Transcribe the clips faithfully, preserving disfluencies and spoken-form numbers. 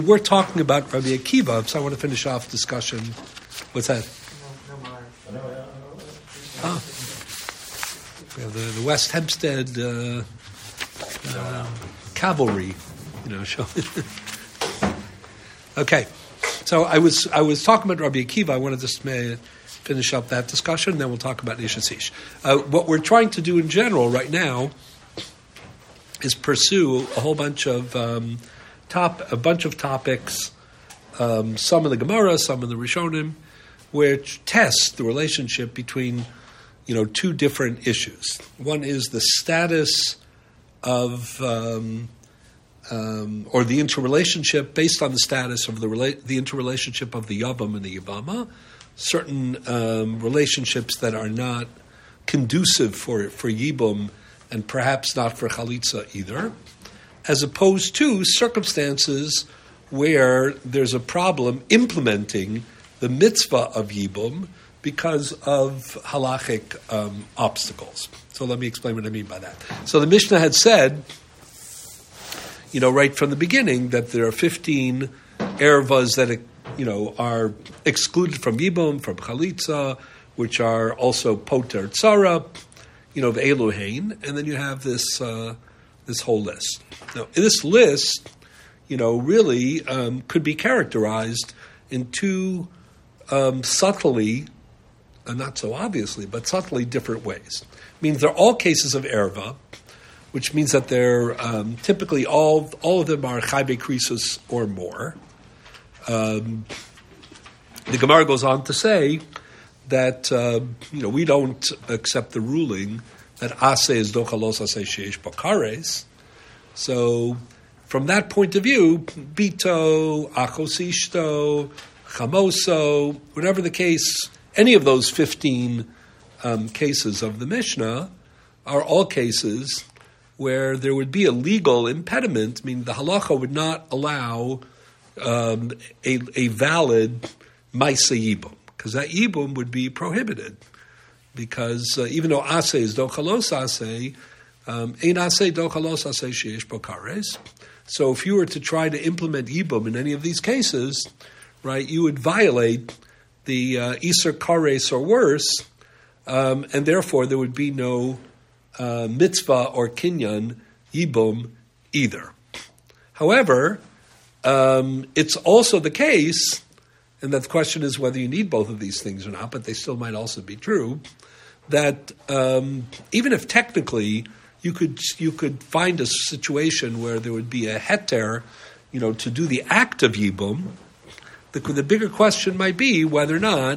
We're talking about Rabbi Akiva, so I want to finish off discussion. What's that? Oh. We have the, the West Hempstead uh, uh, cavalry, you know. Show. Okay, so I was I was talking about Rabbi Akiva. I wanted to just may finish up that discussion, and then we'll talk about Ish Ish. Uh, what we're trying to do in general right now is pursue a whole bunch of um, top a bunch of topics, um, some in the Gemara, some in the Rishonim, which test the relationship between, you know, two different issues. One is the status of, um, um, or the interrelationship based on the status of the rela- the interrelationship of the Yavam and the Yavama, certain um, relationships that are not conducive for for Yibum and perhaps not for Chalitza either, as opposed to circumstances where there's a problem implementing the mitzvah of Yibum because of halachic um, obstacles. So let me explain what I mean by that. So the Mishnah had said, you know, right from the beginning, that there are fifteen ervas that, you know, are excluded from Yibum, from Chalitza, which are also poter tzara, you know, of Elohein, and then you have this uh, this whole list. Now, this list, you know, really um, could be characterized in two um, subtly, uh, not so obviously, but subtly different ways. It means they're all cases of erva, which means that they're um, typically all all of them are chaybe krisus or more. Um, the Gemara goes on to say that uh, you know we don't accept the ruling that aseh is dochalos aseh sheish bakares. So from that point of view, bito, achosishto, chamoso, whatever the case, any of those fifteen um, cases of the Mishnah are all cases where there would be a legal impediment, meaning the halacha would not allow um, a, a valid maisa yibum, because that yibum would be prohibited. Because uh, even though aseh is dochalos aseh, um, ein aseh dochalos aseh sheish bokares. So if you were to try to implement yibum in any of these cases, right, you would violate the uh, iser kares or worse, um, and therefore there would be no uh, mitzvah or kinyan yibum either. However, um, it's also the case, and that the question is whether you need both of these things or not, but they still might also be true, that um, even if technically you could you could find a situation where there would be a heter, you know, to do the act of yibum, the, the bigger question might be whether or not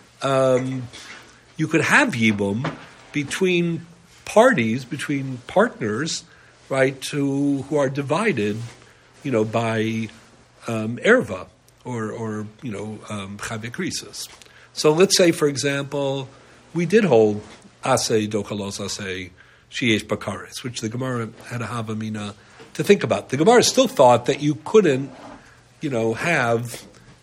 um, you could have yibum between parties, between partners, right, who, who are divided, you know, by um, erva. Or, or you know, um, chayve krisus. So let's say, for example, we did hold aseh dochalos aseh sheish bakares, which the Gemara had a havamina to think about. The Gemara still thought that you couldn't, you know, have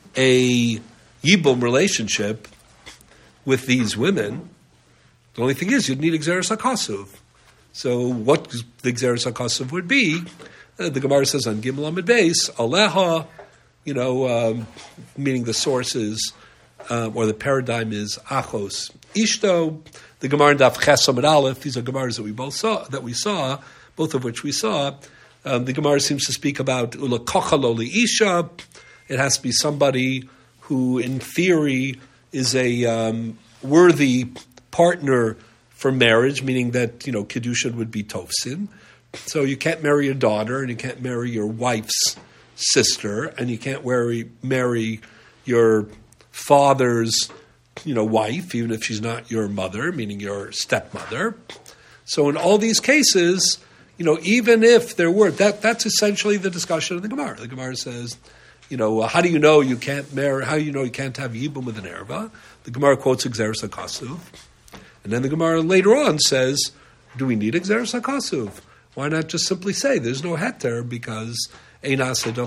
a yibum relationship with these women. The only thing is, you'd need exeris hakasuv. So what the exeris hakasuv would be, uh, the Gemara says on Gimel Amid Beis, aleha. You know, um, meaning the source is, um, or the paradigm is achos ishto. The Gemara in Daf Ches Amud Aleph. These are Gemaras that we both saw, that we saw, both of which we saw. Um, the Gemara seems to speak about ulakocha lo isha. It has to be somebody who, in theory, is a um, worthy partner for marriage, meaning that, you know, kedushin would be tofsin. So you can't marry your daughter, and you can't marry your wife's sister, and you can't marry, marry your father's, you know, wife, even if she's not your mother, meaning your stepmother. So in all these cases, you know, even if there were, that that's essentially the discussion of the Gemara. The Gemara says, you know, how do you know you can't marry, how do you know you can't have yibum with an erva? The Gemara quotes exeris hakasuv. And then the Gemara later on says, do we need exeris hakasuv? Why not just simply say there's no heter because so in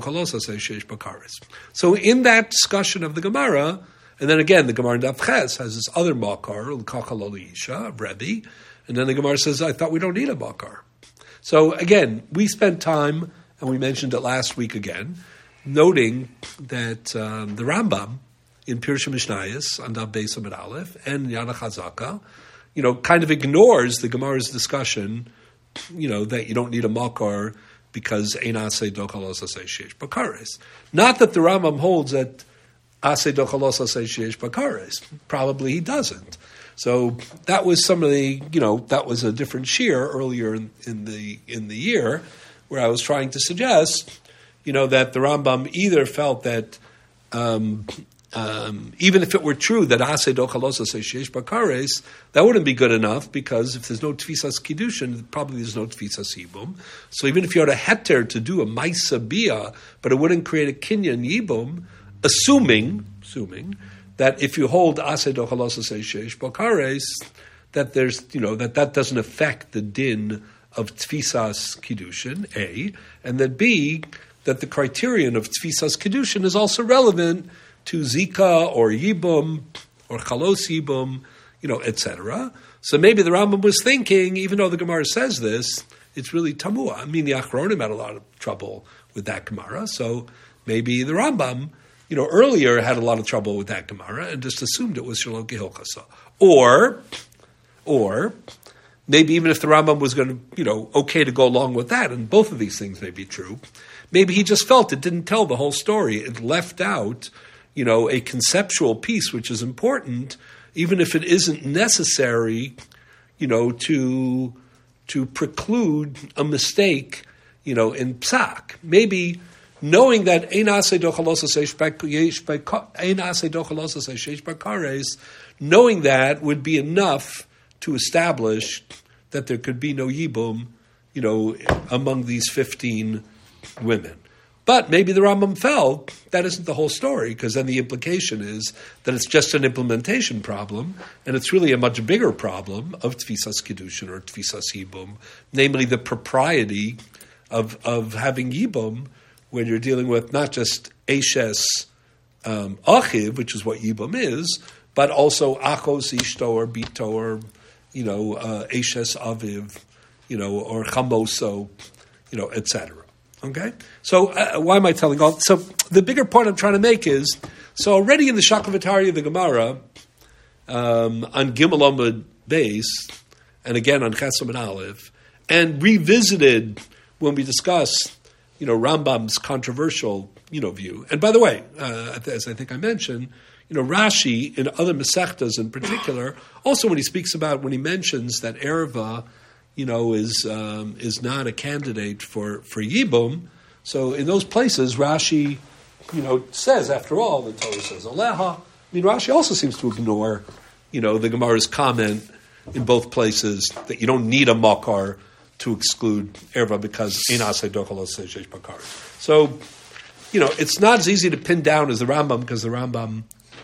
that discussion of the Gemara, and then again the Gemara in Daf Ches has this other makar, of Rebbe, and then the Gemara says, I thought we don't need a makar. So again, we spent time, and we mentioned it last week again, noting that um, the Rambam in Pirush Mishnayos on Daf Beis Amud Aleph and Yana Chazaka, you know, kind of ignores the Gemara's discussion, you know, that you don't need a makar because ein aseh dochalos aseh sheish bakares. Not that the Rambam holds that aseh dochalos aseh sheish bakares. Probably he doesn't. So that was some of the, you know, that was a different shear earlier in, in the in the year, where I was trying to suggest, you know, that the Rambam either felt that um, um, even if it were true that aseh dochalos aseh sheish bakares, that wouldn't be good enough, because if there's no tfisas kiddushin, probably there's no tfisas yibum. So even if you had a heter to do a maisa bia, but it wouldn't create a kinyan yibum, assuming, assuming, that if you hold aseh dochalos aseh sheish bakares, that there's, you know, that that doesn't affect the din of tfisas kiddushin, A, and then B, that the criterion of tfisas kiddushin is also relevant to zika or yibum or chalos yibum, you know, et cetera. So maybe the Rambam was thinking, even though the Gemara says this, it's really tamua. I mean, the Achronim had a lot of trouble with that Gemara, so maybe the Rambam, you know, earlier had a lot of trouble with that Gemara and just assumed it was Shalom Kehilchasa. Or, or maybe even if the Rambam was going to, you know, okay to go along with that, and both of these things may be true, maybe he just felt it didn't tell the whole story. It left out, you know, a conceptual piece which is important, even if it isn't necessary, you know, to to preclude a mistake, you know, in psak. Maybe knowing that ein aseh dochalos aseh sheish bakares, knowing that would be enough to establish that there could be no yibum, you know, among these fifteen women. But maybe the Rambam felt that isn't the whole story, because then the implication is that it's just an implementation problem, and it's really a much bigger problem of tfisas kiddushin or tfisas yibum, namely the propriety of of having yibum when you're dealing with not just eshes um, achiv, which is what yibum is, but also achos ishto or bito or, you know, uh, eshes aviv, you know, or chamoso, you know, et cetera. Okay, so uh, why am I telling all? So the bigger point I'm trying to make is, so already in the Shakavatari of the Gemara, um, on Gimel Amud Beis, and again on Chesam and Aleph, and revisited when we discussed, you know, Rambam's controversial, you know, view. And by the way, uh, as I think I mentioned, you know, Rashi in other Masechtas in particular, also when he speaks about, when he mentions that Erva, you know, is um, is not a candidate for, for Yibum. So in those places, Rashi, you know, says, after all, the Torah says, Aleha. I mean, Rashi also seems to ignore, you know, the Gemara's comment in both places that you don't need a makar to exclude Erva because ein aseh dochalos aseh sheish bakares. So, you know, it's not as easy to pin down as the Rambam, because the Rambam,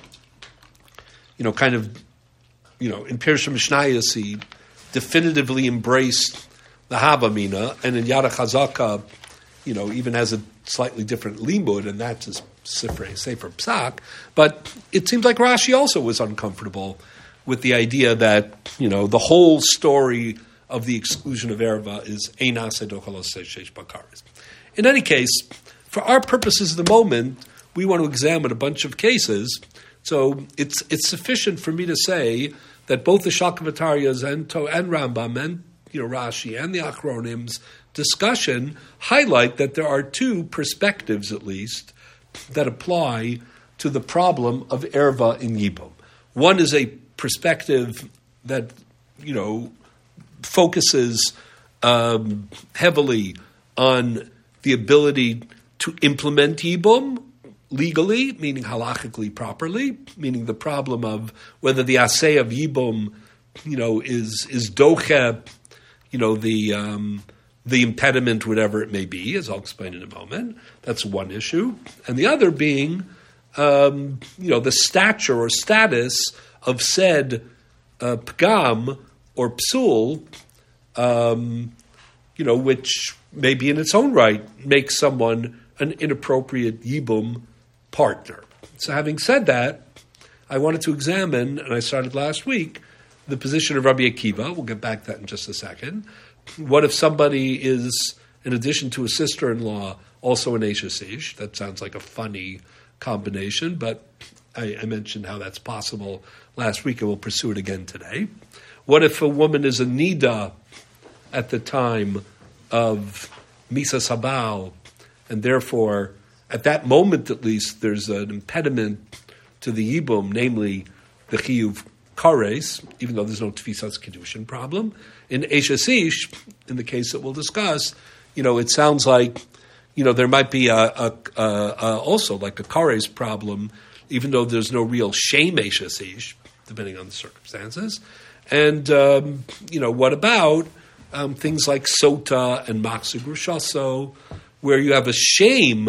you know, kind of, you know, in Pirush Mishnayos, he definitively embraced the Havamina, and in Yada Chazaka, you know, even has a slightly different limud, and that's his Sefer Psak. But it seems like Rashi also was uncomfortable with the idea that, you know, the whole story of the exclusion of Erva is ein aseh dochalos aseh sheish bakares. In any case, for our purposes at the moment, we want to examine a bunch of cases. So it's it's sufficient for me to say that both the Shalkavatarias and, to, and Rambam and, you know, Rashi and the Achronim's discussion highlight that there are two perspectives, at least, that apply to the problem of Erva in Yibum. One is a perspective that, you know, focuses um, heavily on the ability to implement Yibum legally, meaning halachically properly, meaning the problem of whether the aseh of Yibum, you know, is is doche, you know, the um, the impediment, whatever it may be, as I'll explain in a moment. That's one issue. And the other being, um, you know, the stature or status of said uh, pgam or psul, um, you know, which maybe in its own right makes someone an inappropriate Yibum partner. So having said that, I wanted to examine, and I started last week, the position of Rabbi Akiva. We'll get back to that in just a second. What if somebody is, in addition to a sister-in-law, also an Eishes Ish. That sounds like a funny combination, but I, I mentioned how that's possible last week, and we'll pursue it again today. What if a woman is a Nida at the time of Misa Sabal, and therefore, at that moment at least, there's an impediment to the Yibum, namely the Chiyuv Kares, even though there's no Tfisas Kedushin problem. In Eishes Ish, in the case that we'll discuss, you know, it sounds like, you know, there might be a, a, a, a also like a Kares problem, even though there's no real shame Eishes Ish, depending on the circumstances. And, um, you know, what about um, things like Sota and Machzor Grushaso, where you have a shame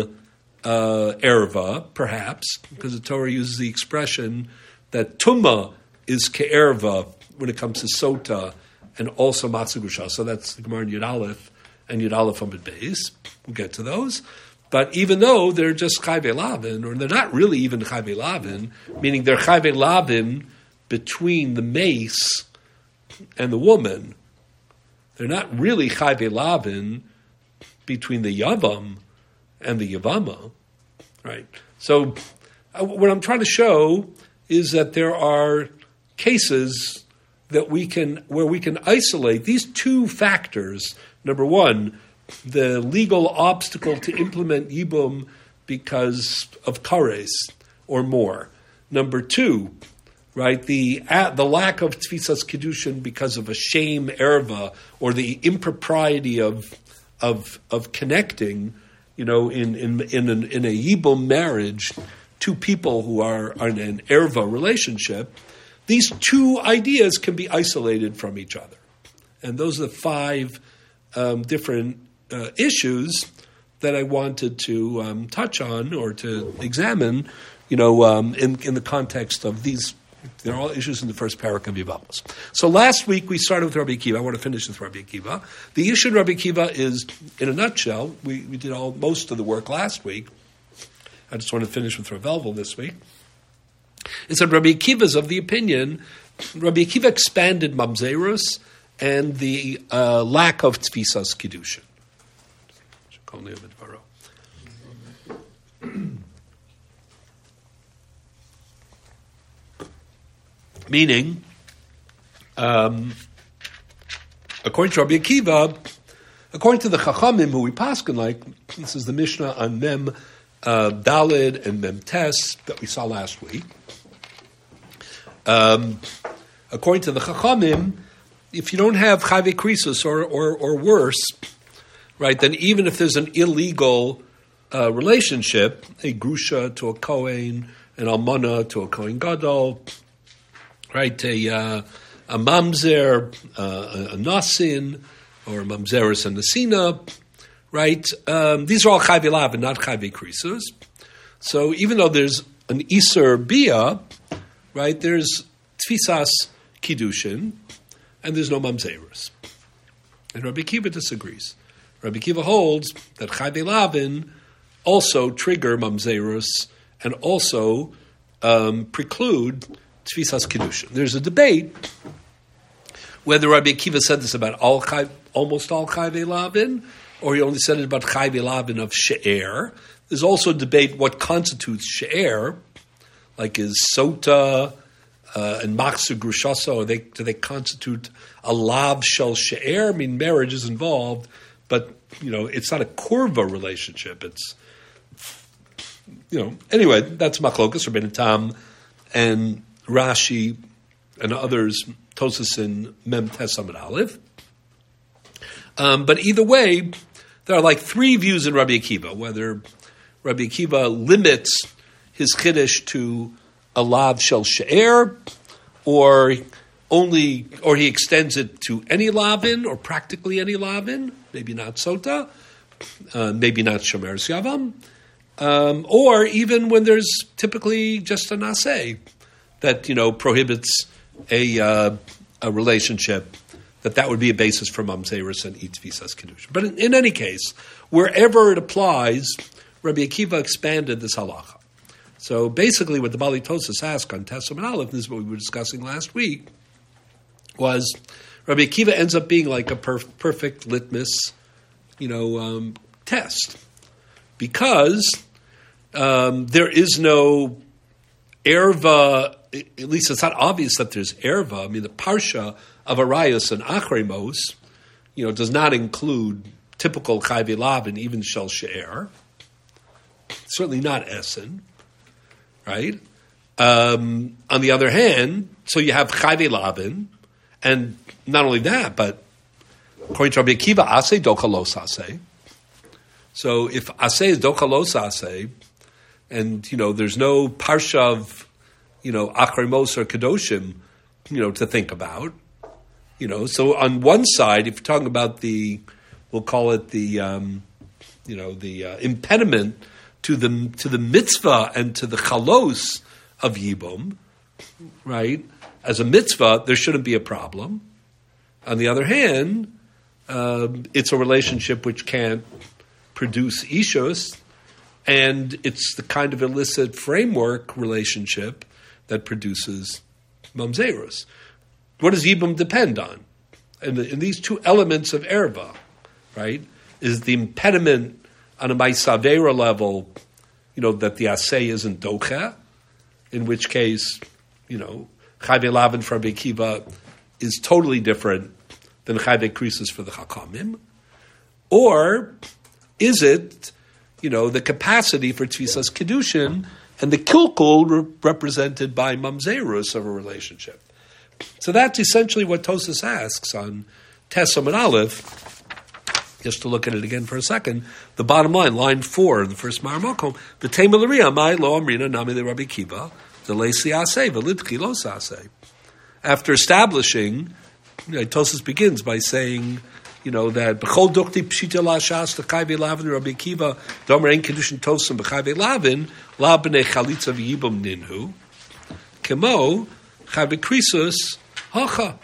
uh, erva, perhaps, because the Torah uses the expression that Tumah is ke'erva when it comes to Sota and also Machzor Grushaso. So that's the Gemara in Yud Aleph and Yud Aleph Amud Beis. We'll get to those. But even though they're just Chayve Lavin, or they're not really even Chayve Lavin, meaning they're Chayve Lavin between the mace and the woman, they're not really Chayve Lavin between the Yavam and the Yavama, right? So uh, what I'm trying to show is that there are cases that we can, where we can isolate these two factors. Number one, the legal obstacle to implement Yibum because of Kares or more. Number two, right, the uh, the lack of Tfisas Kedushin because of a shame erva, or the impropriety of of of connecting, you know, in in in, an, in a Yibum marriage, two people who are, are in an erva relationship. These two ideas can be isolated from each other, and those are the five um, different uh, issues that I wanted to um, touch on or to examine, you know, um, in in the context of these. They're all issues in the first parak of Yevamos. So last week we started with Rabbi Akiva. I want to finish with Rabbi Akiva. The issue in Rabbi Akiva is, in a nutshell, we, we did all most of the work last week. I just want to finish with Rav Elvel this week. It's that Rabbi Akiva is of the opinion, Rabbi Akiva expanded Mamzerus and the uh, lack of Tfisas Kedushin. Meaning, um, according to Rabbi Akiva, according to the Chachamim who we paskin like, this is the Mishnah on Mem uh, Dalid and Mem Tes that we saw last week. Um, according to the Chachamim, if you don't have Chayve Krisus or, or or worse, right, then even if there's an illegal uh, relationship, a Grusha to a Kohen, an Almana to a Kohen Gadol, right, a, uh, a mamzer, uh, a nasin, or a mamzeris and nasina, right? Um, these are all chayve lav and not chayve krisus. So even though there's an iser bia, right, there's tfisas kiddushin, and there's no mamzeris. And Rabbi Akiva disagrees. Rabbi Akiva holds that chayve lavin also trigger mamzerus and also um, preclude Tfisas Kedushin. There's a debate whether Rabbi Akiva said this about all chai, almost all Chayve Lavin, or he only said it about Chayve Lavin of She'er. There's also a debate what constitutes She'er, like is Sota uh, and Machzor Grushaso, or they, do they constitute a Lav Shel She'er? I mean, marriage is involved, but, you know, it's not a Korva relationship. It's, you know, anyway, that's Machlokas, Rabbeinu Tam, and Rashi and others, Tosas in Mem Tes Amud Aleph. Um, but either way, there are like three views in Rabbi Akiva, whether Rabbi Akiva limits his Chiddush to a Lav Shel She'er, or only, or he extends it to any Lavin, or practically any Lavin, maybe not Sota, uh, maybe not Shomer Yavam, um, or even when there's typically just a Naseh that, you know, prohibits a uh, a relationship, that that would be a basis for Mamzerus and Tfisas Kedushin. But in, in any case, wherever it applies, Rabbi Akiva expanded this halacha. So basically what the Bali Tosas asked on Tes Amud Aleph, this is what we were discussing last week, was Rabbi Akiva ends up being like a perf- perfect litmus, you know, um, test, because um, there is no erva, at least it's not obvious that there's erva. I mean, the parsha of Arayos and Achremos, you know, does not include typical chayve lavin, even shel she'er. Certainly not Essen, right? Um, on the other hand, so you have chayve lavin, and not only that, but according to Rabbi Akiva, aseh dochalos aseh. So if aseh is dochalos aseh, and you know there's no parsha of you know achremos or kedoshim, you know to think about, you know. So on one side, if you're talking about the, we'll call it the, um, you know, the uh, impediment to the to the mitzvah and to the chalos of yibum, right? As a mitzvah, there shouldn't be a problem. On the other hand, um, it's a relationship which can't produce ishus, and it's the kind of illicit framework relationship that produces mamzerus. What does yibum depend on? And in, in these two elements of erva, right, is the impediment on a ma'isavera level, you know, that the asay isn't docha, in which case, you know, chayve lavin for Rabbi Akiva is totally different than chayve krisus for the Chachamim, or is it, you know, the capacity for tfisas kedushin and the kilkul re- represented by mamzerus of a relationship? So that's essentially what Tosas asks on Tesam and Aleph. Just to look at it again for a second, the bottom line, line four, the first Maramakom, V'tema l'riya, mai lo amrina nami le Rabbi Akiva, v'leisi aseh, v'lidchi lo saseh. After establishing, you know, Tosas begins by saying, you know, that b'chol dukti pshita la shas t'chayve lavin Rabbi Akiva, domer ein kedushin tosam b'chayve lavin, la b'nei chalitza v'yibum ninhu, kemo, chayve krisus, hacha.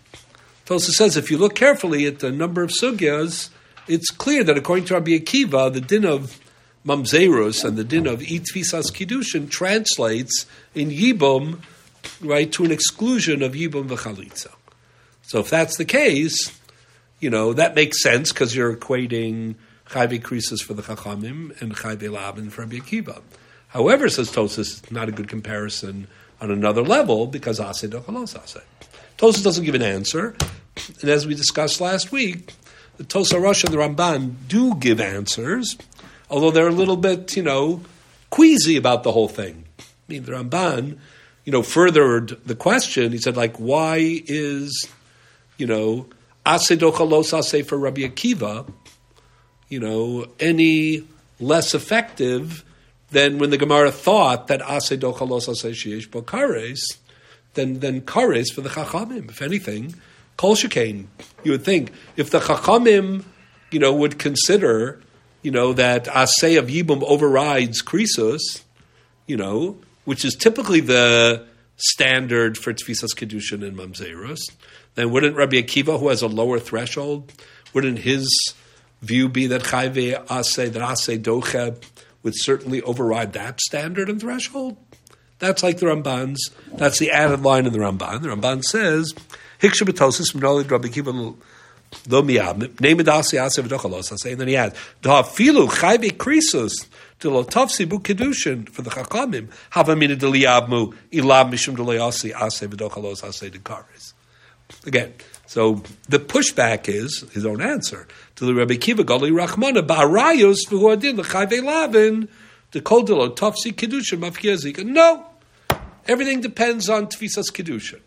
Tosas says, if you look carefully at the number of sugyas, it's clear that according to Rabbi Akiva, the din of mamzerus and the din of itvisas kiddushin translates in yibum, right, to an exclusion of yibum v'chalitza. So if that's the case, you know, that makes sense because you're equating chayve krisus for the chachamim and chayve lavin for Rabbi Akiva. However, says Tosas, not a good comparison on another level because aseh dochalos aseh. Tosas doesn't give an answer, and as we discussed last week, the Tosar Rosh and the Ramban do give answers, although they're a little bit, you know, queasy about the whole thing. I mean, the Ramban, you know, furthered the question. He said, like, why is, you know, aseh dochalos aseh for Rabbi Akiva, you know, any less effective than when the Gemara thought that aseh dochalos aseh sheyesh bo kares, than than kares for the Chachamim. If anything, kol shekain, you would think if the Chachamim, you know, would consider, you know, that aseh of yibum overrides krisus, you know, which is typically the standard for tfisas kedushin and mamzerus, then wouldn't Rabbi Akiva, who has a lower threshold, wouldn't his view be that chayve aseh, that aseh doche would certainly override that standard and threshold? That's like the Ramban's. That's the added line in the Ramban. The Ramban says, "Hiksha b'tosis m'nolid Rabbi Akiva lo miyab name edasi aseh v'dochalos aseh." And then he adds, "Da'afilu chayve krisus to lo tafsi bu kedushin for the chachamim hava mina deliyabmu ilab mishum delayasi aseh v'dochalos aseh dekaris." Again, so the pushback is his own answer to the Rabbi Akiva Gali Rachmana ba'arayos v'huadin l'chayve lavin the kol delo tafsi kedushin mafkiyazik. No. Everything depends on tfisas kedushin.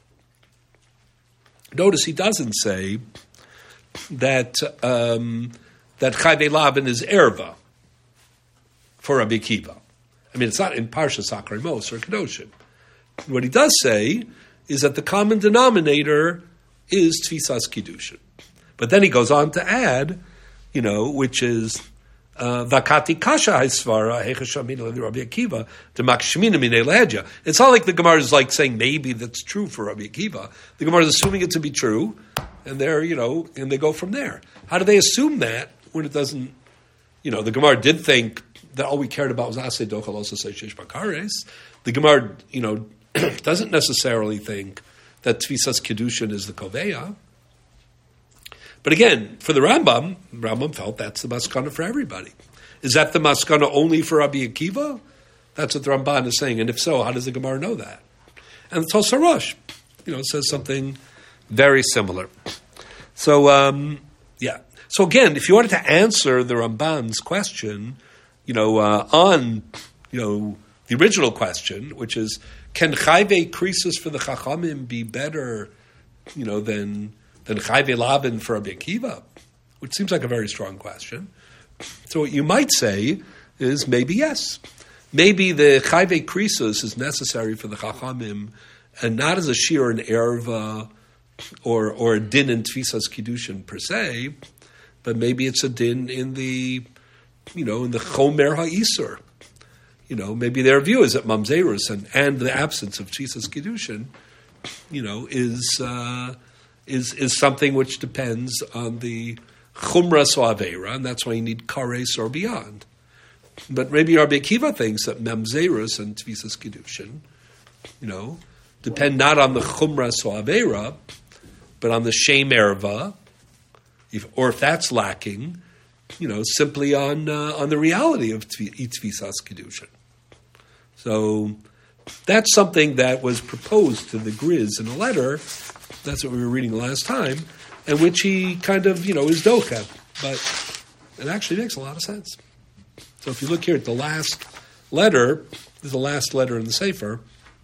Notice he doesn't say that um, that chayve lavin is erva for Rabbi Akiva. I mean, it's not in Parshas Achremos or Kedoshim. What he does say is that the common denominator is tfisas kedushin. But then he goes on to add, you know, which is Vakati kasha haisvara hechashamina Rabbi Akiva to makshmina minei lehedja. It's not like the Gemara is like saying maybe that's true for Rabbi Akiva. The Gemara is assuming it to be true, and they're, you know, and they go from there. How do they assume that when it doesn't? You know, the Gemara did think that all we cared about was aseh dochalos aseh sheish bakares. The Gemara, you know, doesn't necessarily think that tfisas kedushin is the koveya. But again, for the Rambam, Rambam felt that's the maskana for everybody. Is that the maskana only for Rabbi Akiva? That's what the Ramban is saying. And if so, how does the Gemara know that? And the Tosar Rosh, you know, says something very similar. So, um, yeah. So again, if you wanted to answer the Ramban's question, you know, uh, on, you know, the original question, which is, can chayve krisus for the Chachamim be better, you know, than than chayve lavin for Rabbi Akiva? Which seems like a very strong question. So what you might say is maybe yes. Maybe the chayve krisus is necessary for the Chachamim, and not as a shir and erva or or a din in tfisas kiddushin per se, but maybe it's a din in the, you know, in the chomer ha'isur. You know, maybe their view is that mamzerus and, and the absence of tfisas kiddushin, you know, is uh, is is something which depends on the chumras or avera, and that's why you need kares or beyond. But maybe Rabbi Akiva thinks that mamzerus and tfisas kiddushin, you know, depend not on the chumras or avera, but on the shem erva, if, or if that's lacking, you know, simply on uh, on the reality of tfisas kiddushin. So that's something that was proposed to the Griz in a letter. That's what we were reading last time, in which he kind of, you know, is docha, but it actually makes a lot of sense. So if you look here at the last letter, this is the last letter in the Sefer.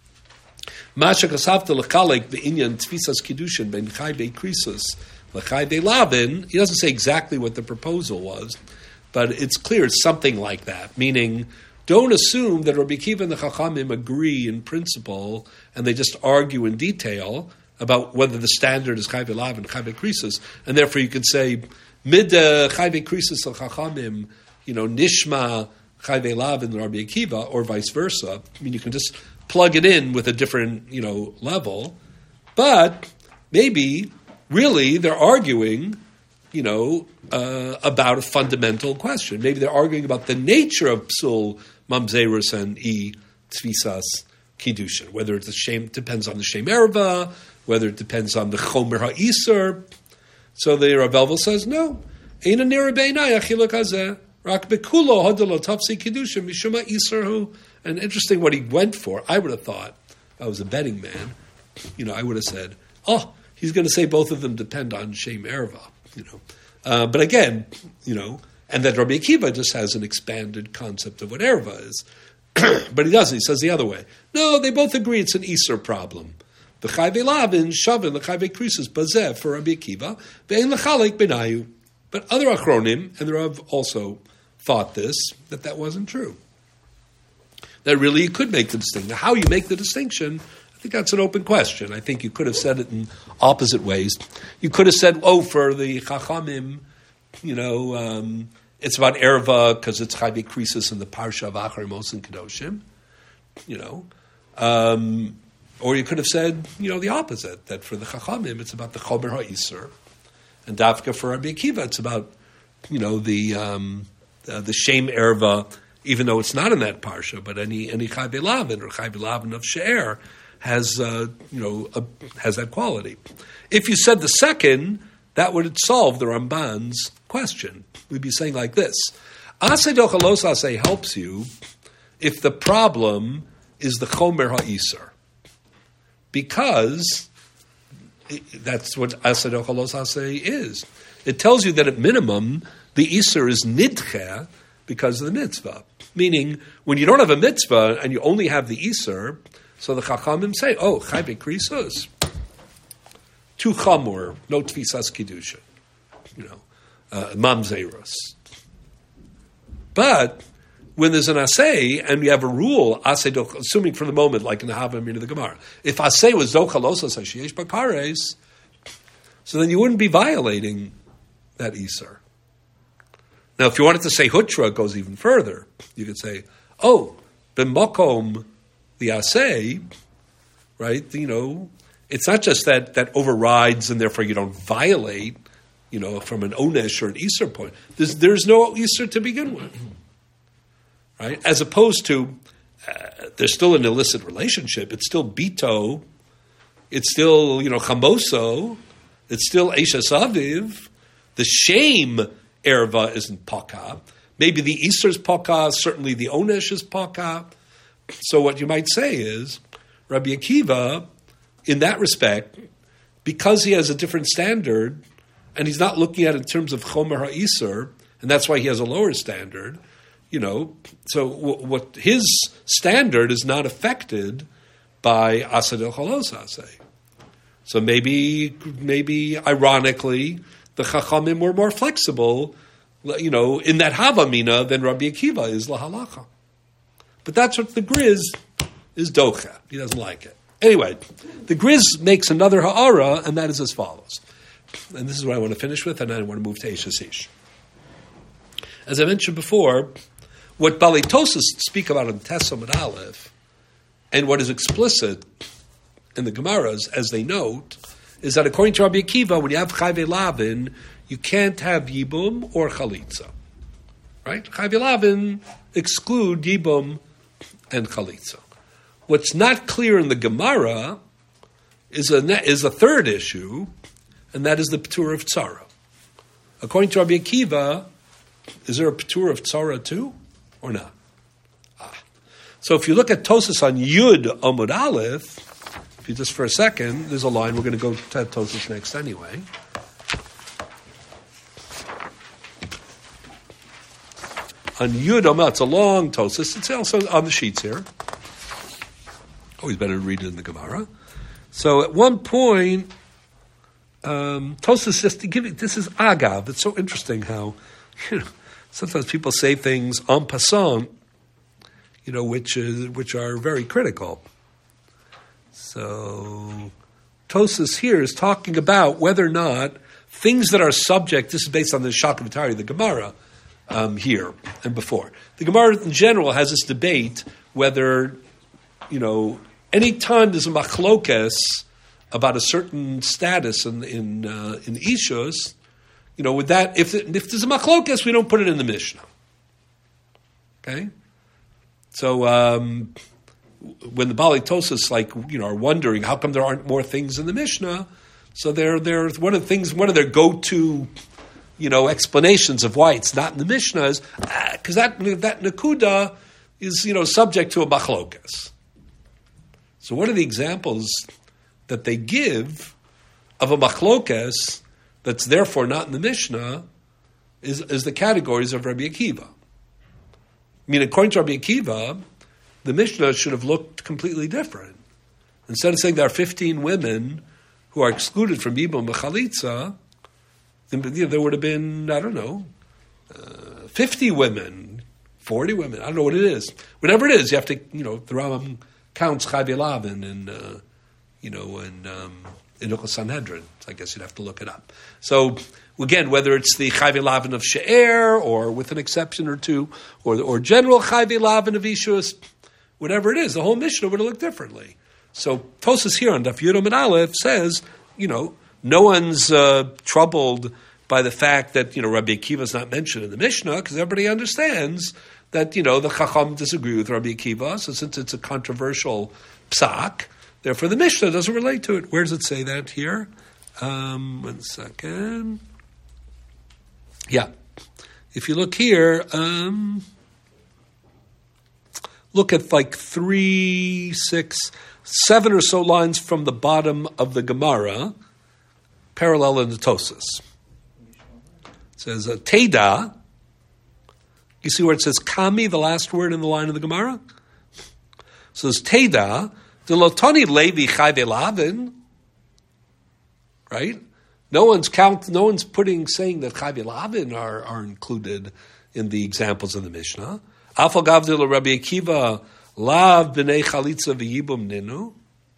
Masha kasavta lechalek be'inyan tfisas kiddushin ben chayve krisus lechayve lavin. He doesn't say exactly what the proposal was, but it's clear it's something like that, meaning don't assume that Rabbi Akiva and the Chachamim agree in principle and they just argue in detail about whether the standard is chayve lavin and chayve krisus, and therefore you could say mid chayve krisus al Chachamim, you know, nishma chayve lavin Rabbi Akiva, or vice versa. I mean, you can just plug it in with a different, you know, level, but maybe really they're arguing, you know, uh, about a fundamental question. Maybe they're arguing about the nature of psul mamzerus and e tfisas kiddushin, whether it's a shame depends on the shem erva, whether it depends on the chomer ha'isur. So the Rav Elvel says no. Eina nira beinai achiluk hazeh rak bekulo hodelo tafsi kiddushin mishuma isur. And interesting what he went for. I would have thought, if I was a betting man, you know, I would have said, oh, he's going to say both of them depend on shem erva, you know. Uh, but again, you know, and that Rabbi Akiva just has an expanded concept of what erva is. But he doesn't. He says the other way. No, they both agree it's an Isur problem. The chayve lavin, shavin, the chayve krisus, bazev for Rabbi Akiva, ve'en lechalek benayu. But other achronim, and the Rav also thought this, that that wasn't true. That really you could make the distinction. Now, how you make the distinction, I think that's an open question. I think you could have said it in opposite ways. You could have said, oh, for the Chachamim, you know, um, it's about erva because it's chayve krisus in the parsha of Achar Mos and Kedoshim, you know. Um, or you could have said, you know, the opposite, that for the Chachamim it's about the chomer ha'isur, and dafka for Rabbi Akiva it's about, you know, the um, uh, the shem erva, even though it's not in that parsha, but any any chayve lavin or chayve lavin of she'er has uh, you know a, has that quality. If you said the second, that would solve the Ramban's question. We'd be saying like this: Aseh dochalos aseh helps you if the problem is the chomer ha'isur, because that's what Aseh dochalos aseh is. It tells you that at minimum the isur is nidche because of the mitzvah. Meaning, when you don't have a mitzvah and you only have the Isur, so the Chachamim say, oh, chayve krisus, too chamor, no tfisas kiddushin, you know, uh, mamzerus. But when there's an asay and you have a rule, asay do, assuming for the moment, like in the Havamim of the Gemara, if asay was dochalosas hashiyesh bakares, so then you wouldn't be violating that Isur. Now, if you wanted to say hutra, it goes even further. You could say, oh, b'makom the asay, right? You know, it's not just that that overrides and therefore you don't violate, you know, from an onesh or an Isur point. There's, there's no Isur to begin with, right? As opposed to, uh, there's still an illicit relationship. It's still bito. It's still, you know, chamoso. It's still eshes aviv. The shame erva isn't paka, Maybe the Easter is paka, certainly the Onesh is paka. So what you might say is, Rabbi Akiva, in that respect, because he has a different standard, and he's not looking at it in terms of Chomer HaIsur, and that's why he has a lower standard, you know, so w- what his standard is not affected by Asad el-Chalos Aseh. So maybe, maybe ironically, the Chachamim were more flexible, you know, in that Havamina than Rabbi Akiva is lahalacha. But that's what the Grizz is docha. He doesn't like it. Anyway, the Grizz makes another ha'ara, and that is as follows. And this is what I want to finish with, and then I want to move to Eish HaSish. As I mentioned before, what Balei Tosas speak about in Tesam and Aleph, and what is explicit in the Gemaras, as they note, is that according to Rabbi Akiva, when you have Chayve Lavin, you can't have Yibum or Chalitza. Right? Chayve Lavin exclude Yibum and Chalitza. What's not clear in the Gemara is a, is a third issue, and that is the P'tur of Tzara. According to Rabbi Akiva, is there a P'tur of Tzara too, or not? Ah. So if you look at Tosas on Yud Amud Aleph, if you just for a second, there's a line, we're going to go to Tosas next anyway. On Yud Amud, it's a long Tosas, it's also on the sheets here. Always better to read it in the Gemara. So at one point, um, Tosas just to give it, this is Agav. It's so interesting how, you know, sometimes people say things en passant, you know, which is which are very critical. So Tosas here is talking about whether or not things that are subject, this is based on the Shakavatari, the Gemara, um, here and before. The Gemara in general has this debate whether, you know, any time there's a machlokes about a certain status in in uh, in Ishus, you know, with that, if if there's a machlokes, we don't put it in the Mishnah. Okay, so um, when the Balei Tosas, like, you know, are wondering how come there aren't more things in the Mishnah, so they're they're one of the things, one of their go-to, you know, explanations of why it's not in the Mishnah is because ah, that that nakuda is, you know, subject to a machlokes. So what are the examples that they give of a machlokes that's therefore not in the Mishnah is, is the categories of Rabbi Akiva. I mean, according to Rabbi Akiva, the Mishnah should have looked completely different. Instead of saying there are fifteen women who are excluded from Yibum B'chalitza, there would have been, I don't know, uh, fifty women, forty women, I don't know what it is. Whatever it is, you have to, you know, the Rambam counts Chayve Lavin and, uh, you know, and um, in Hilchos Sanhedrin. So I guess you'd have to look it up. So again, whether it's the Chayve Lavin of She'er, or with an exception or two, or or general Chayve Lavin of Ishus, whatever it is, the whole Mishnah would have looked differently. So Tosas here on Daf Yud Amud Aleph says, you know, no one's uh, troubled by the fact that, you know, Rabbi Akiva is not mentioned in the Mishnah, because everybody understands that, you know, the Chacham disagree with Rabbi Akiva, so since it's a controversial psak, therefore the Mishnah doesn't relate to it. Where does it say that here? Um, one second. Yeah. If you look here, um, look at like three, six, seven or so lines from the bottom of the Gemara, parallel in the Tosas. It says, uh, Teda. You see where it says Kami, the last word in the line of the Gemara? So it's Teda, the Lotani Levi Chayve Lavin, right? No one's count. No one's putting saying that Chayve Lavin are, are included in the examples of the Mishnah. Afal Gavdil Rabbi Akiva Lav B'nei Chalitza V'Yibum Ninu.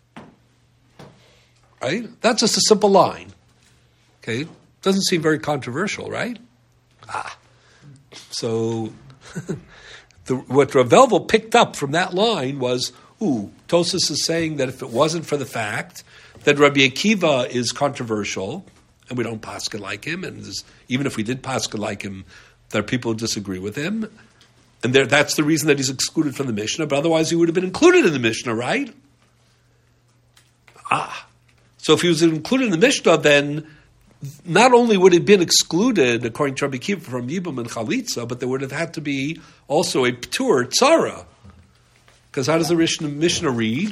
Right? That's just a simple line. Okay, doesn't seem very controversial, right? Ah. So, the, what Rav Elvel picked up from that line was, ooh, Tosas is saying that if it wasn't for the fact that Rabbi Akiva is controversial, and we don't paskin like him, and even if we did paskin like him, there are people who disagree with him, and there, that's the reason that he's excluded from the Mishnah, but otherwise he would have been included in the Mishnah, right? Ah. So if he was included in the Mishnah, then not only would it have been excluded, according to Rabbi Akiva, from Yibum and Chalitza, but there would have had to be also a Ptur Tzara. Because how does the Mishnah, Mishnah read?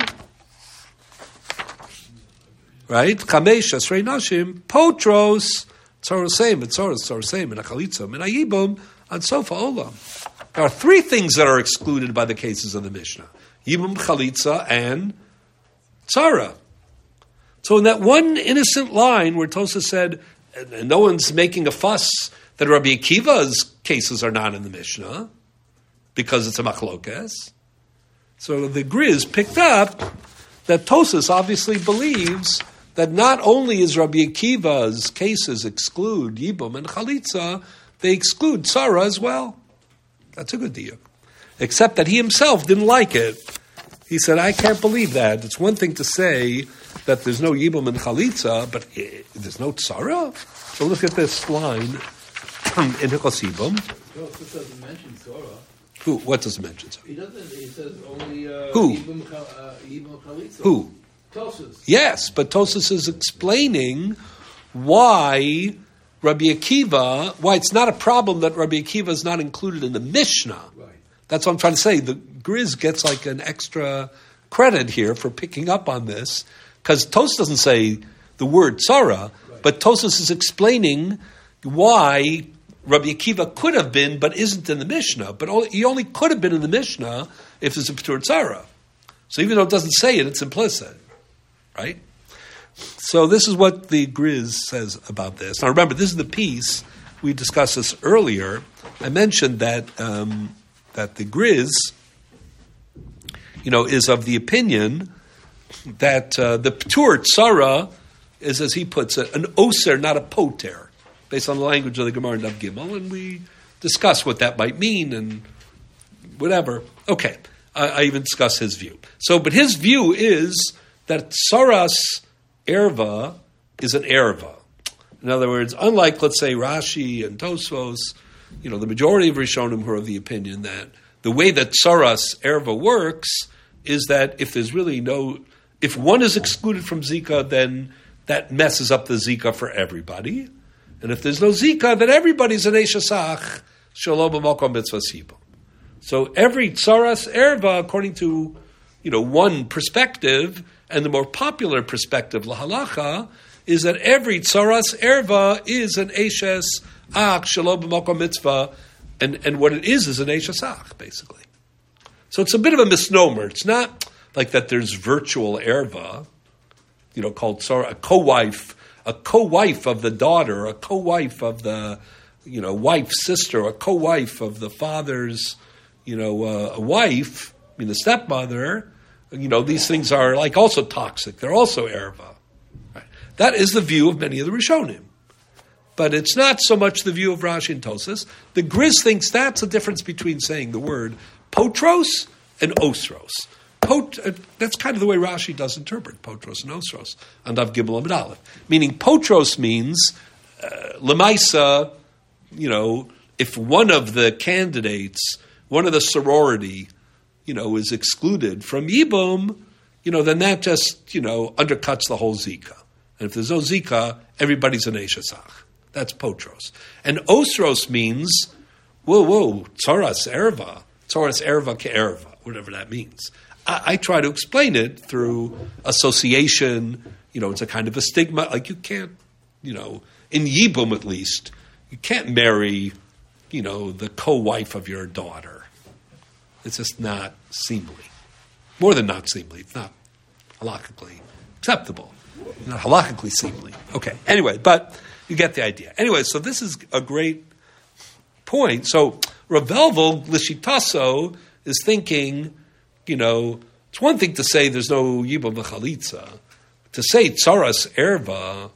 Right? Chamesh Asrei Nashim, Potros, Tzarosem, and Tzaros, Tzarosem, and Chalitza, and Ayibum, and Sofa Olam. There are three things that are excluded by the cases of the Mishnah. Yibum, Chalitza, and Tzara. So in that one innocent line where Tosa said, and no one's making a fuss that Rabbi Akiva's cases are not in the Mishnah, because it's a machlokes. So the Griz picked up that Tosas obviously believes that not only is Rabbi Akiva's cases exclude Yibum and Chalitza, they exclude Tzara as well. That's a good deal. Except that he himself didn't like it. He said, I can't believe that. It's one thing to say that there's no Yibum and Chalitza, but there's no Tzara? So look at this line in Hilchos Yibum. No, it doesn't mention Tzara. Who? What does it mention? Tzara? He doesn't. He says only uh, Who? Yibum uh, Yibum Chalitza. Who? Tosas. Yes, but Tosas is explaining why Rabbi Akiva, why it's not a problem that Rabbi Akiva is not included in the Mishnah. Right. That's what I'm trying to say. The Griz gets like an extra credit here for picking up on this, because Tosas doesn't say the word Tzara, right. But Tosas is explaining why Rabbi Akiva could have been, but isn't in the Mishnah. But he only could have been in the Mishnah if there's a P'tur Tzara. So even though it doesn't say it, it's implicit. Right? So this is what the Griz says about this. Now remember, this is the piece, we discussed this earlier. I mentioned that um, that the Griz, you know, is of the opinion that uh, the P'tur Tzara is, as he puts it, an oser, not a poter, based on the language of the Gemara in Daf Gimel, and we discuss what that might mean and whatever. Okay, I, I even discuss his view. So, but his view is that Tzaras Erva is an Erva. In other words, unlike, let's say, Rashi and Tosfos, you know, the majority of Rishonim who are of the opinion that the way that Tzaras Erva works is that if there's really no, if one is excluded from Zika, then that messes up the Zika for everybody. And if there's no Zika, then everybody's an Eishasach, Shalom B'Makom Mitzvah Sibum. So every Tzaras Erva, according to, you know, one perspective, and the more popular perspective, lahalacha, is that every Tzaras Erva is an Eishes Ach Shalom B'Makom Mitzvah, and, and what it is is an Eishes Ach, basically. So it's a bit of a misnomer. It's not like that there's virtual Erva, you know, called Tzara, a co-wife, a co-wife of the daughter, a co-wife of the, you know, wife's sister, a co-wife of the father's, you know, uh, a wife, I mean, the stepmother. You know, these things are like also toxic. They're also erva. Right? That is the view of many of the Rishonim. But it's not so much the view of Rashi and Tosas. The Griz thinks that's the difference between saying the word potros and osros. Pot, uh, that's kind of the way Rashi does interpret potros and osros. And Daf Gimel Amud Aleph. Meaning potros means, uh, lemaisa, you know, if one of the candidates, one of the sorority, you know, is excluded from Yibum, you know, then that just, you know, undercuts the whole Zika. And if there's no Zika, everybody's an Eishasach. That's potros. And osros means, whoa, whoa, tzaras erva, tzaras erva ke'erva, whatever that means. I, I try to explain it through association. You know, it's a kind of a stigma. Like you can't, you know, in Yibum at least, you can't marry, you know, the co-wife of your daughter. It's just not seemly. More than not seemly. It's not halakhically acceptable. Not halakhically seemly. Okay, anyway, but you get the idea. Anyway, so this is a great point. So Rav Velvel, Lishitaso, is thinking, you know, it's one thing to say there's no Yibum V'Chalitza. To say Tzaras Erva,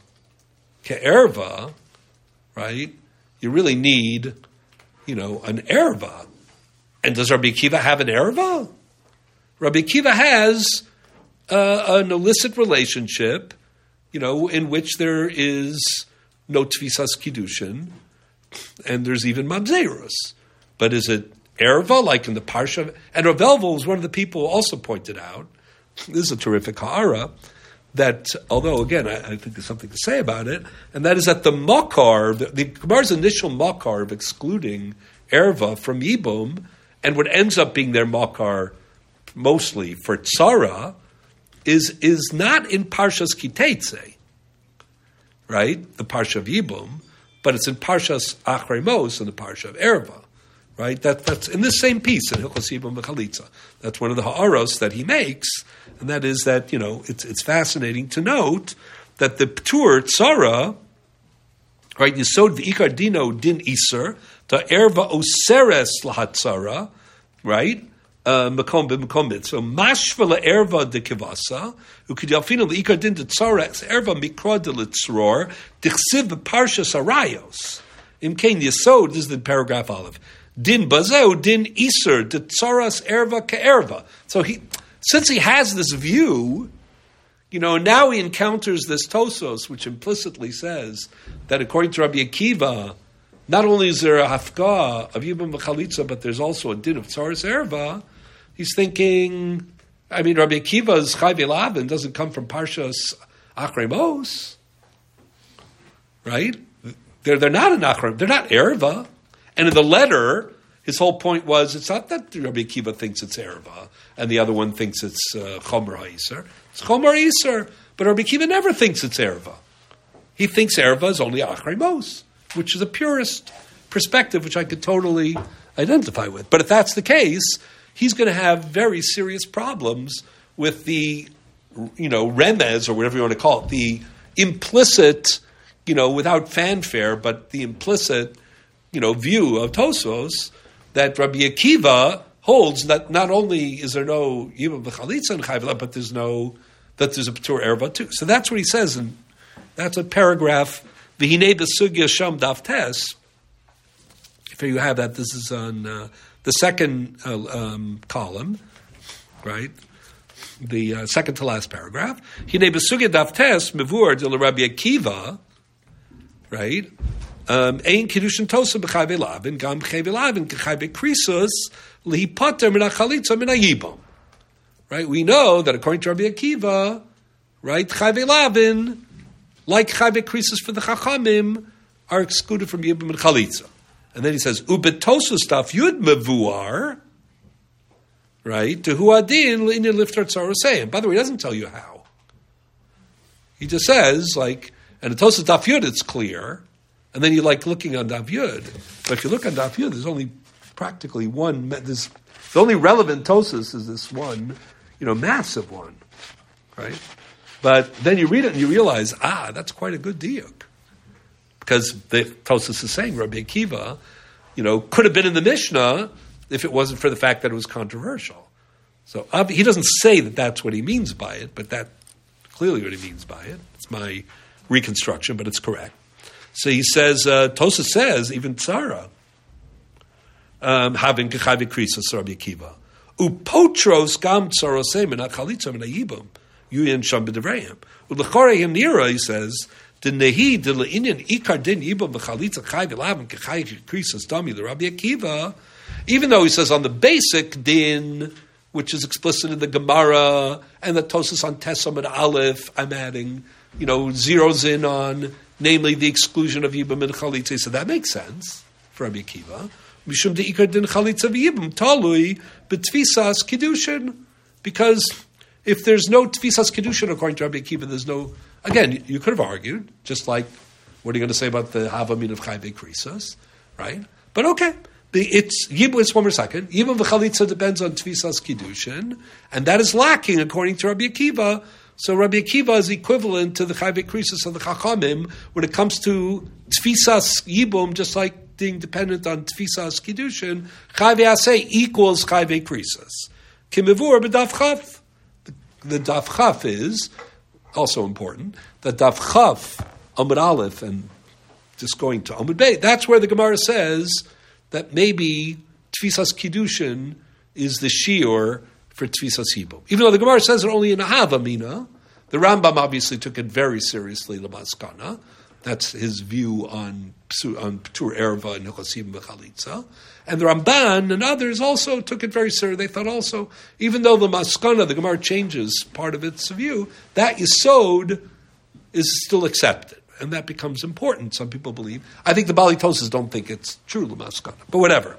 Ke'erva, right, you really need, you know, an Erva. And does Rabbi Akiva have an erva? Rabbi Akiva has uh, an illicit relationship, you know, in which there is no tfisas kiddushin, and there's even mamzerus. But is it erva, like in the parsha? And Rav Velvel was one of the people who also pointed out, this is a terrific ha'ara, that, although again, I, I think there's something to say about it, and that is that the makar, the, the Gemara's initial makar of excluding erva from yibum, and what ends up being their makar mostly for tzara, is is not in Parshas Kitetse, right? The Parsha of Yibum, but it's in Parshas Achrei Mos and the Parsha of Erva, right? That that's in this same piece in Hilchos Yibum V'Chalitza. That's one of the ha'aros that he makes, and that is that, you know, it's it's fascinating to note that the Ptur Tzara, right? Yisod v'ikar dino din iser ta erva oseres lahatzara, right? Makom b'makom. So mashva erva de kivasa ukidalfino leikar din de tzara erva mikra de litzror dichsiv b'parshas arayos. Im kain yisod, this is the paragraph Aleph. Din bazeu din iser de tzaras erva ke'erva. So he, since he has this view, you know, now he encounters this Tosos, which implicitly says that according to Rabbi Akiva, not only is there a hafka of Yibum V'Chalitza, but there's also a din of tzaras erva. He's thinking, I mean, Rabbi Akiva's Chai V'Lavin doesn't come from Parshas Achrei Mos, right? They're, they're not an Achrei, they're not erva. And in the letter, his whole point was, it's not that Rabbi Akiva thinks it's erva, and the other one thinks it's uh, Chomer HaYiser. It's Chomer HaYiser, but Rabbi Akiva never thinks it's erva. He thinks erva is only Achrei Mos, which is a purist perspective, which I could totally identify with. But if that's the case, he's going to have very serious problems with the, you know, remez, or whatever you want to call it, the implicit, you know, without fanfare, but the implicit, you know, view of Tosos that Rabbi Akiva holds that not only is there no Yibum V'Chalitza and Chai V'Lav, but there's no, that there's a P'tur Erva too. So that's what he says, and that's a paragraph, V'hinei B'sugya Sham Daf Tes. If you have that, this is on uh, the second uh, um, column, right? The uh, second to last paragraph. Hinei B'sugya Daf Tes Mevur de Rabbi Akiva, right? Ein Kiddushin Tosa b'Chai V'Lavin, Gam Chai V'Lavin, K'Chai V'Krisus, Lihipater Min HaChalitza Min HaYibum. Right? We know that according to Rabbi Akiva, right, Chai V'Lavin, like Chai V'Krisus for the Chachamim, are excluded from Yibum and Chalitza. And then he says, Ubetosus Daf Yud Mevuar, right, to Huadin L'Inyan Liftar Tzarosayim. By the way, he doesn't tell you how. He just says, like, and the Tosus Daf Yud, it's clear. And then you like looking on Daf Yud. But if you look on Daf Yud, there's only practically one, there's, the only relevant Tosus is this one, you know, massive one, right? But then you read it and you realize, ah, that's quite a good diuk. Because the Tosus is saying Rabbi Akiva, you know, could have been in the Mishnah if it wasn't for the fact that it was controversial. So uh, he doesn't say that that's what he means by it, but that's clearly what he means by it. It's my reconstruction, but it's correct. So he says, uh, Tosa says, even Tzara, having K'chai V'Krisus Rabbi Akiva, Upotros gam Tzarosem and Achalitza and Ayibum, Yuyin Sham B'Devreim. U'lechorei Nira, he says, the Nehi, the Le'inyan, Ikar Din Yibum V'Chalitza Chai V'Lavin K'chai V'Krisus Dami, the Rabbi Akiva, even though he says on the basic Din, which is explicit in the Gemara, and the Tosas on Tesam and Aleph, I'm adding, you know, zeroes in on, namely the exclusion of Yibum and Chalitza. So that makes sense for Rabbi Akiva. Mishum de Ikar Din Chalitza v'Yibum talui b'tfisas Kiddushin. Because if there's no tfisas Kiddushin according to Rabbi Akiva, there's no, again, you could have argued, just like, what are you going to say about the Havamin of Chai V'Krisus, right? But okay. The, it's Yibum, it's one more second. Yibum v'Chalitza depends on tfisas Kiddushin, and that is lacking according to Rabbi Akiva. So Rabbi Akiva is equivalent to the Chai V'Krisus of the Chachamim when it comes to Tfisas Yibum, just like being dependent on Tfisas Kiddushin. Chai V'Aseh equals Chai V'Krisus. Kimivur b'Daf Chaf. The Daf Chaf is also important. The Daf Chaf, Amud Aleph, and just going to Amud Beit, that's where the Gemara says that maybe Tfisas Kiddushin is the shiur for Tfisas Yibum. Even though the Gemara says it only in Ahava Mina, the Rambam obviously took it very seriously, Lamaskana, That's his view on on P'tur Erva and Hilchos B'chalitza. And the Ramban and others also took it very seriously. They thought also, even though the Maskana, the Gemara changes part of its view, that Yisod is still accepted. And that becomes important, some people believe. I think the Bali Tosas don't think it's true, the Maskana. But whatever.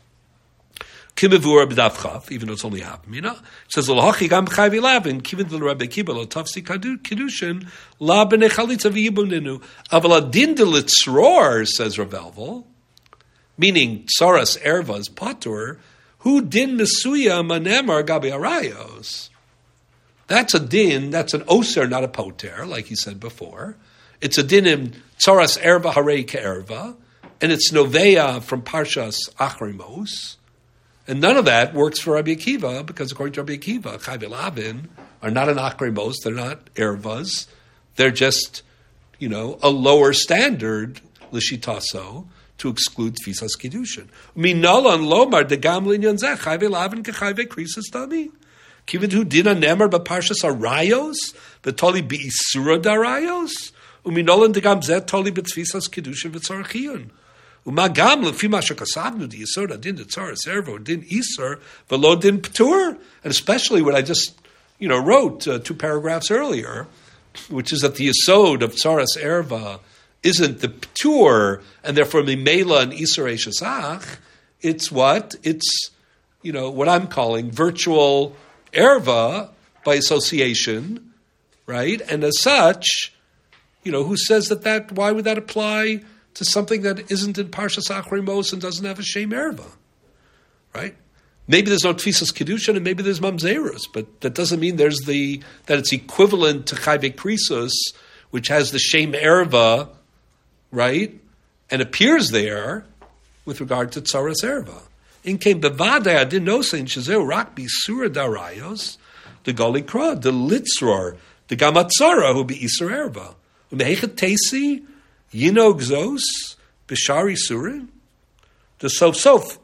Kimivur b'daf chaf, even though it's only half mina, says l'hachi gam chayvi lavin kivin del Rabbi Kiba lo tafsi kedushin la b'nei chalitza v'yibuninu aval adin de litzror, says Rav Elvel, meaning tsaras ervas patur hu din mesuya manemar gabi arayos. That's a din. That's an oser, not a poter, like he said before. It's a din in tsaras erva harei ke'erva, and it's noveya from parshas achrimos. And none of that works for Rabbi Akiva, because according to Rabbi Akiva, Chayv Lavin are not an Akrimos, they're not Ervas, they're just, you know, a lower standard, Lishitaso, to exclude Tfisas Kiddushin. Minolan Lomar de Gamlin Yonzeh, Chayv Lavin Kechayv Krisis Dami. Kivin hu dina nemar b'parshas Arayos, v'toli b'isura darayos, uminolan de Gamzeh toli b'Tfisas Kiddushin v'tzorachiyun. Umagam lefi ma shekasavnu di yisod adin de tzaras erva din iser v'lo din p'tur, and especially what I just you know wrote uh, two paragraphs earlier, which is that the yisod of tzaras erva isn't the p'tur, and therefore mimela and iser eshesach. It's what it's you know what I'm calling virtual erva by association, right? And as such, you know who says that that why would that apply to something that isn't in Parshas Achrimos and doesn't have a Shem Erva, right? Maybe there's no Tfisas Kiddushin and maybe there's Mamzerus, but that doesn't mean there's the that it's equivalent to Chayve Krisus, which has the Shem Erva, right, and appears there with regard to Tzaras Erva. In came Bevadai, I didn't know saying Shazeu Rak Bisura Darayos, the Goli Kra, the Litzror, the Gamatzara, who be Isur Erva. Umehechet Tesi, Yino Gzos, Bishari Surin, the Sof Sof,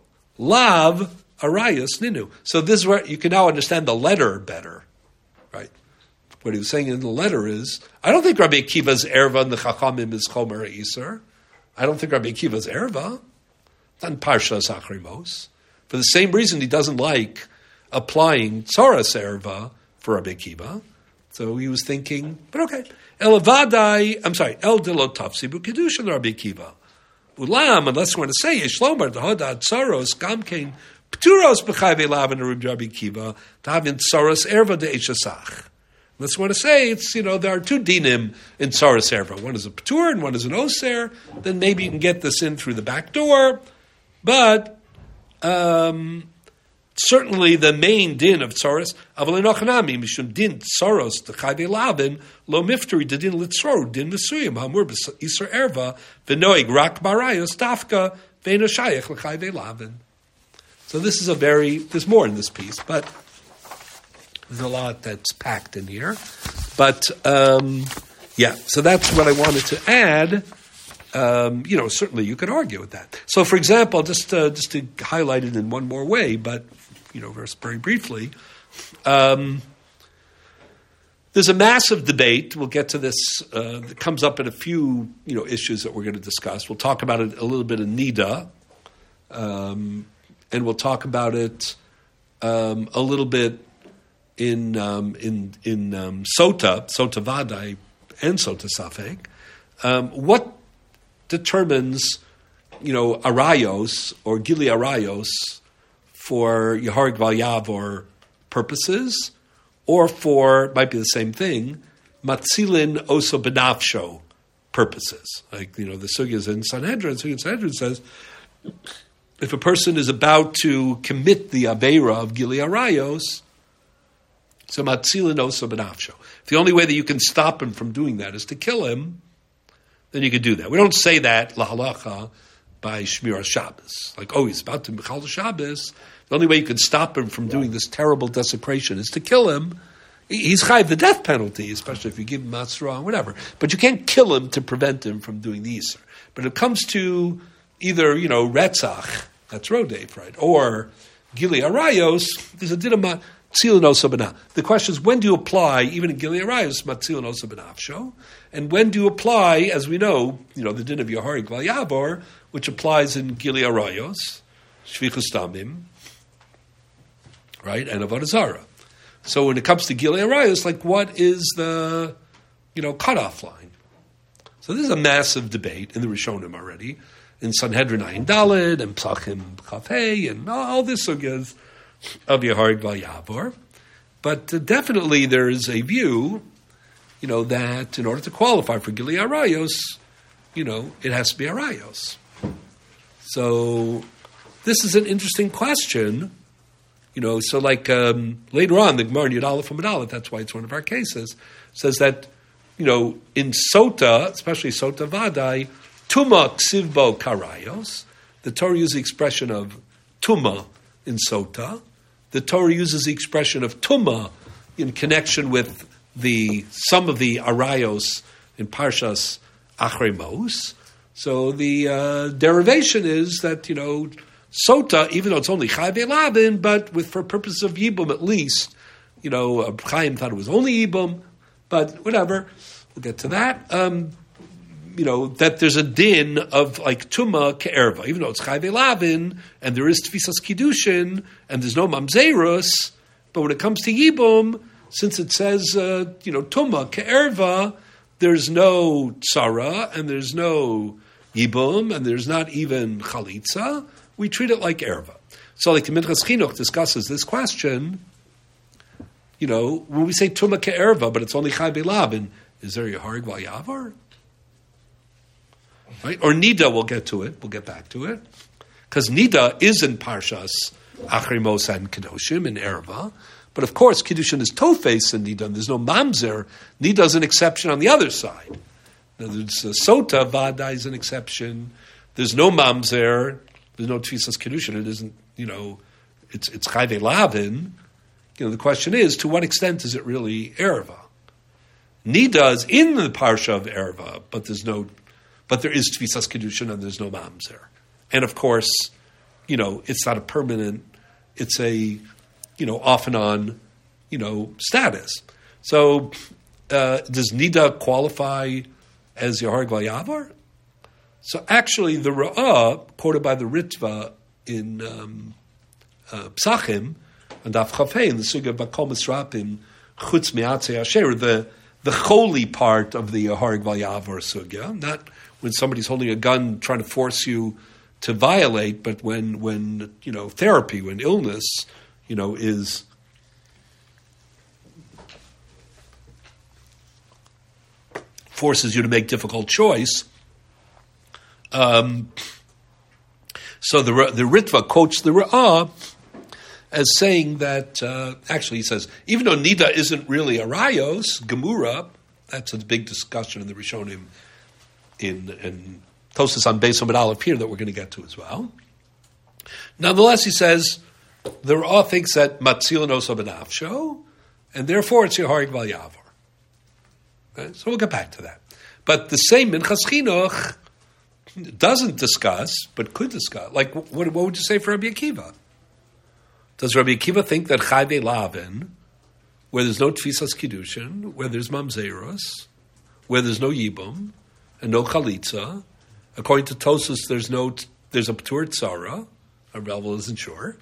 Lav Arayos Ninu. So this is where you can now understand the letter better, right? What he was saying in the letter is, I don't think Rabbi Akiva's Erva and the Chachamim is Chomer Iser. I don't think Rabbi Akiva's Erva. It's not Parshas Achrimos. For the same reason he doesn't like applying Tzoras Erva for Rabbi Akiva. So he was thinking, but okay. El Avadai, I'm sorry, El Dilot Tafsi B'Kedushin Rabbi Akiva. Ulam, unless we're going to say, Yishlomar, the Hodad Tzaros, Gamkein, P'turos B'chayve Lav and Rabbi Akiva, to have in Tzaros Erva de Eshasach. Unless we want to say, it's, you know, there are two dinim in Tzaros Erva. One is a P'tur and one is an Oser. Then maybe you can get this in through the back door. But, um... certainly, the main din of tzaros, aval enochanami mishum din tzaros the chayve lavin lo mifteri the din litzror din mesuyim hamur b'isur erva v'noig rak barayos dafka v'eno shayach l'chayve lavin. So this is a very there's more in this piece, but there's a lot that's packed in here. But um, yeah, so that's what I wanted to add. Um, you know, certainly you could argue with that. So, for example, just uh, just to highlight it in one more way, but you know, very, very briefly, um, there's a massive debate. We'll get to this. Uh, that comes up in a few you know issues that we're going to discuss. We'll talk about it a little bit in Nida, um, and we'll talk about it um, a little bit in um, in in um, Sota, Sota Vadai, and Sota Safek. Um, what determines, you know, arayos or gili arayos for Yeharig Valyav or purposes, or for, might be the same thing, matzilin oso benafsho purposes. Like, you know, the sugyas in Sanhedrin, Sugya in Sanhedrin says, if a person is about to commit the aveira of gili arayos, so matzilin oso benafsho. If the only way that you can stop him from doing that is to kill him, then you could do that. We don't say that lahalacha by Shmiras Shabbos. Like, oh, he's about to Mechal Shabbos. The only way you can stop him from doing this terrible desecration is to kill him. He's chayiv the death penalty, especially if you give him matzra and whatever. But you can't kill him to prevent him from doing the Yisr. But it comes to either, you know, Retzach, that's Rodef, right? Or Gili Arayos, there's a din of Tzilin osa b'naf. The question is, when do you apply, even in Gilei Arayos, matzilin osa b'nafsho? And when do you apply, as we know, you know, the din of Yaharig Val Yavor, which applies in Gilei Arayos, Shvichus Damim, right, and Avodah Zarah. So when it comes to Gilei Arayos, like, what is the, you know, cutoff line? So this is a massive debate in the Rishonim already, in Sanhedrin Ayin Daled, and Psachim Chafei, and all this sugyas of Yaharig Val Yavor. But uh, definitely there is a view, you know, that in order to qualify for Gilei Arayos, you know, it has to be Arayos. So this is an interesting question, you know. So like um, later on, the Gemara in Yud Aleph and Aleph, that's why it's one of our cases, says that, you know, in Sota, especially Sota Vadai, Tuma Ksivbo Karayos, the Torah uses the expression of Tuma in Sota. The Torah uses the expression of Tuma in connection with the some of the Arayos in Parshas Achrei Mos. So the uh, derivation is that, you know, Sota, even though it's only Chai Ve'Lavin, but with for purpose of Yibum at least, you know, uh, Chaim thought it was only Yibum, but whatever, we'll get to that. Um, you know, that there's a din of like Tuma Ke'erva, even though it's Chai Ve'Lavin, and there is Tfisas Kiddushin, and there's no Mamzerus, but when it comes to Yibum, since it says, uh, you know, Tuma Ke'erva, there's no Tzara, and there's no Yibum, and there's not even Chalitza. We treat it like Erva. So like the Minchas Chinuch discusses this question, you know, when we say Tuma Ke'erva, but it's only Chai Ve'Lavin, is there Yaharig Val Yavor? Right? Or Nida, we'll get to it, we'll get back to it. Because Nida is in Parshas Achrei Mos and Kedoshim in Erva, but of course Kiddushin is Tofes in Nida, and there's no Mamzer. Nida is an exception on the other side. Now, there's uh, Sota, Vada is an exception. There's no Mamzer. There's no Tfisas Kiddushin. It isn't, you know, it's it's Chai Ve'Lavin. You know, the question is, to what extent is it really Erva? Nida is in the Parsha of Erva, but there's no, but there is Tfisas Kiddushin and there's no Mamzer. And of course, you know, it's not a permanent, it's a, you know, off and on, you know, status. So, uh, does Nida qualify as Yaharig Val Yavor? So actually, the Ra'ah, quoted by the Ritva in um, uh, Psachim, and Daf Chafei, in the Sugya Bakol Misrapim, Chutz Me'atzei Asher, the the holy part of the Yaharig Val Yavor Sugya, not when somebody's holding a gun trying to force you to violate, but when, when you know, therapy, when illness, you know, is forces you to make difficult choice. Um, so the the Ritva quotes the Ra'ah as saying that, uh, actually he says, even though Nida isn't really a Rayos, Gemura, that's a big discussion in the Rishonim in, in Tosas on Beis Amud Aleph here that we're going to get to as well. Nonetheless, he says, the Ra'ah thinks that Matzilin osa b'nafsho, and therefore it's Yaharig Val Yavor. Okay? So we'll get back to that. But the same Minchas Chinuch doesn't discuss, but could discuss. Like, what, what would you say for Rabbi Akiva? Does Rabbi Akiva think that Chai Ve'Lavin, where there's no Tfisas Kiddushin, where there's Mamzerus, where there's no Yibum, and no Chalitza, according to Tosas, there's no, there's a P'tur Tzara, our Rebbe isn't sure,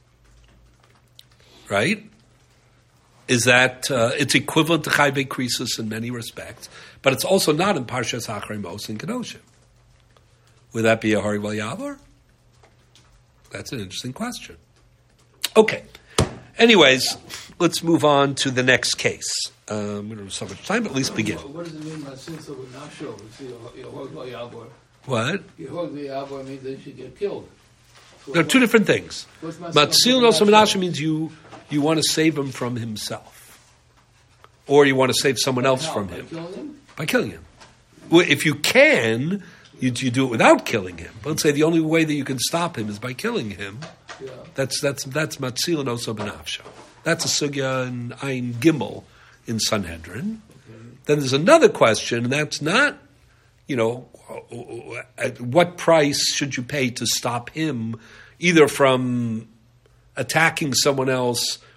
right? Is that, uh, it's equivalent to Chai Ve'Krisus in many respects, but it's also not in Parshas Achrei Mos and Kedoshim. Would that be a Yaharig Val Yavor? That's an interesting question. Okay. Anyways, let's move on to the next case. Um, we don't have so much time, but at least begin. What does it mean by sin so with Nafsho? Yaharig Val Yavor. What? Yaharig Val Yavor means they should get killed. So There are two different things. Matzil no Nafsho Menashe means you you want to save him from himself, or you want to save someone else How? from By him killing him? by killing him. Well, if you can, you, you do it without killing him. But let's say the only way that you can stop him is by killing him. Yeah. That's that's that's Matzil and Oso B'nafsho. That's a sugya in Ayin Gimel in Sanhedrin. Okay. Then there's another question, and that's not, you know, at what price should you pay to stop him, either from attacking someone else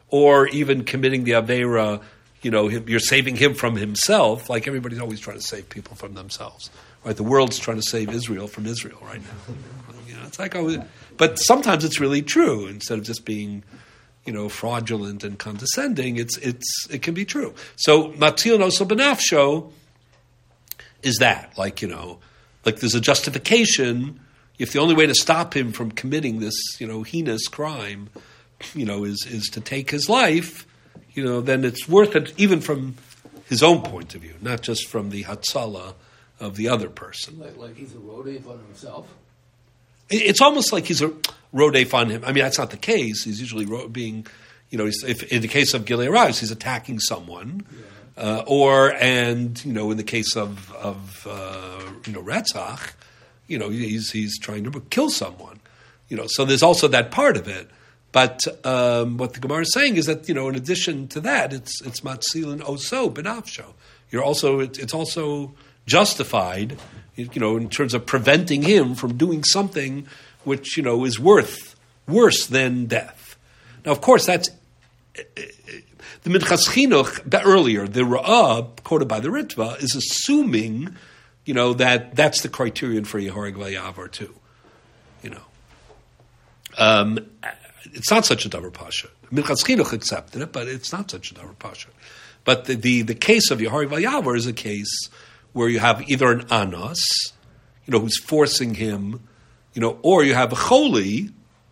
or even committing the Aveira, you know, you're saving him from himself, like everybody's always trying to save people from themselves. Right? The world's trying to save Israel from Israel right now. You know, it's like, oh, but sometimes it's really true. Instead of just being, you know, fraudulent and condescending, it's it's it can be true. So Matzil Noso Benafsho is that, like, you know, like there's a justification. If the only way to stop him from committing this, you know, heinous crime, you know, is is to take his life, you know, then it's worth it, even from his own point of view, not just from the Hatzalah of the other person. Like, like he's a rodef on himself? It's almost like he's a rodef on him. I mean, that's not the case. He's usually ro- being, you know, he's, if, in the case of Gilei Arayos, he's attacking someone. Yeah. Uh, or, and, you know, in the case of, of uh, you know, Retzach, you know, he's he's trying to kill someone. You know, so there's also that part of it. But um, what the Gemara is saying is that, you know, in addition to that, it's it's matzil and oso benafsho. You're also it, it's also justified, you know, in terms of preventing him from doing something which, you know, is worth worse than death. Now, of course, that's the Minchas Chinuch earlier. The Ra'ah quoted by the Ritva is assuming, you know, that that's the criterion for Yehorig Vayavar too. You know, um, it's not such a davar pasha. Minchas Chinuch accepted it, but it's not such a davar pasha. But the, the, the case of Yehorig Vayavar is a case where you have either an anos, you know, who's forcing him, you know, or you have a choli,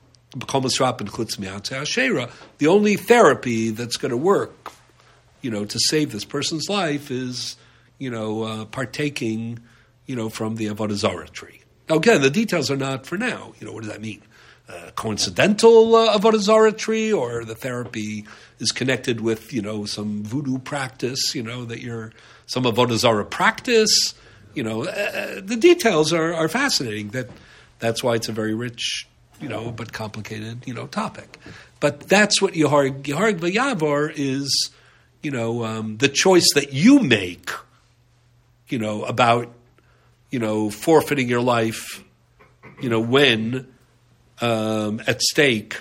the only therapy that's going to work, you know, to save this person's life is, you know, uh, partaking, you know, from the Avodah Zarah tree. Now, again, the details are not for now. You know, what does that mean? Uh, coincidental uh, Avodah Zarah tree, or the therapy is connected with, you know, some voodoo practice, you know, that you're, some Avodah Zarah practice, you know, uh, the details are, are fascinating. That That's why it's a very rich, you know, but complicated, you know, topic. But that's what Yehorig Yehorig Vayavar is, you know, um, the choice that you make, you know, about, you know, forfeiting your life, you know, when um, at stake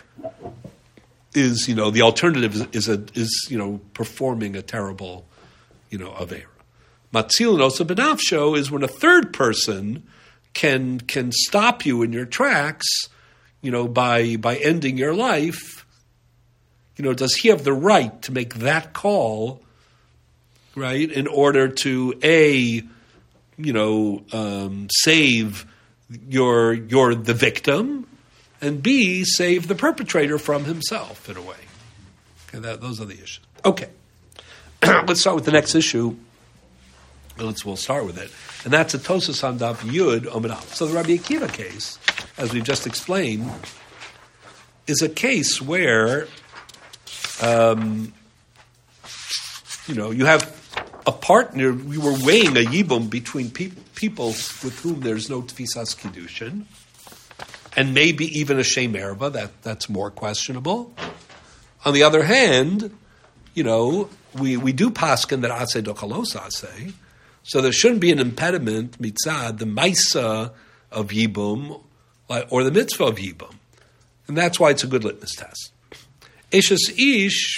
is, you know, the alternative is, is a is you know performing a terrible, you know, avera. Matzil Noso Benafsho is when a third person can can stop you in your tracks, you know, by by ending your life. You know, does he have the right to make that call, right, in order to A, you know, um, save your your the victim, and B, save the perpetrator from himself in a way. Okay, that, those are the issues. Okay, let's start with the next issue. Let's we'll start with it, and that's a Tosas on Daf Yud Amud Aleph. So the Rabbi Akiva case, as we've just explained, is a case where, um, you know, you have a partner. We were weighing a yibum between pe- people with whom there's no tfisas kiddushin, and maybe even a shem erva. That that's more questionable. On the other hand, you know, we we do paskin that aseh dochalos aseh. So there shouldn't be an impediment, mitzad, the maisa of Yibum, or the mitzvah of Yibum. And that's why it's a good litmus test. Eshes Ish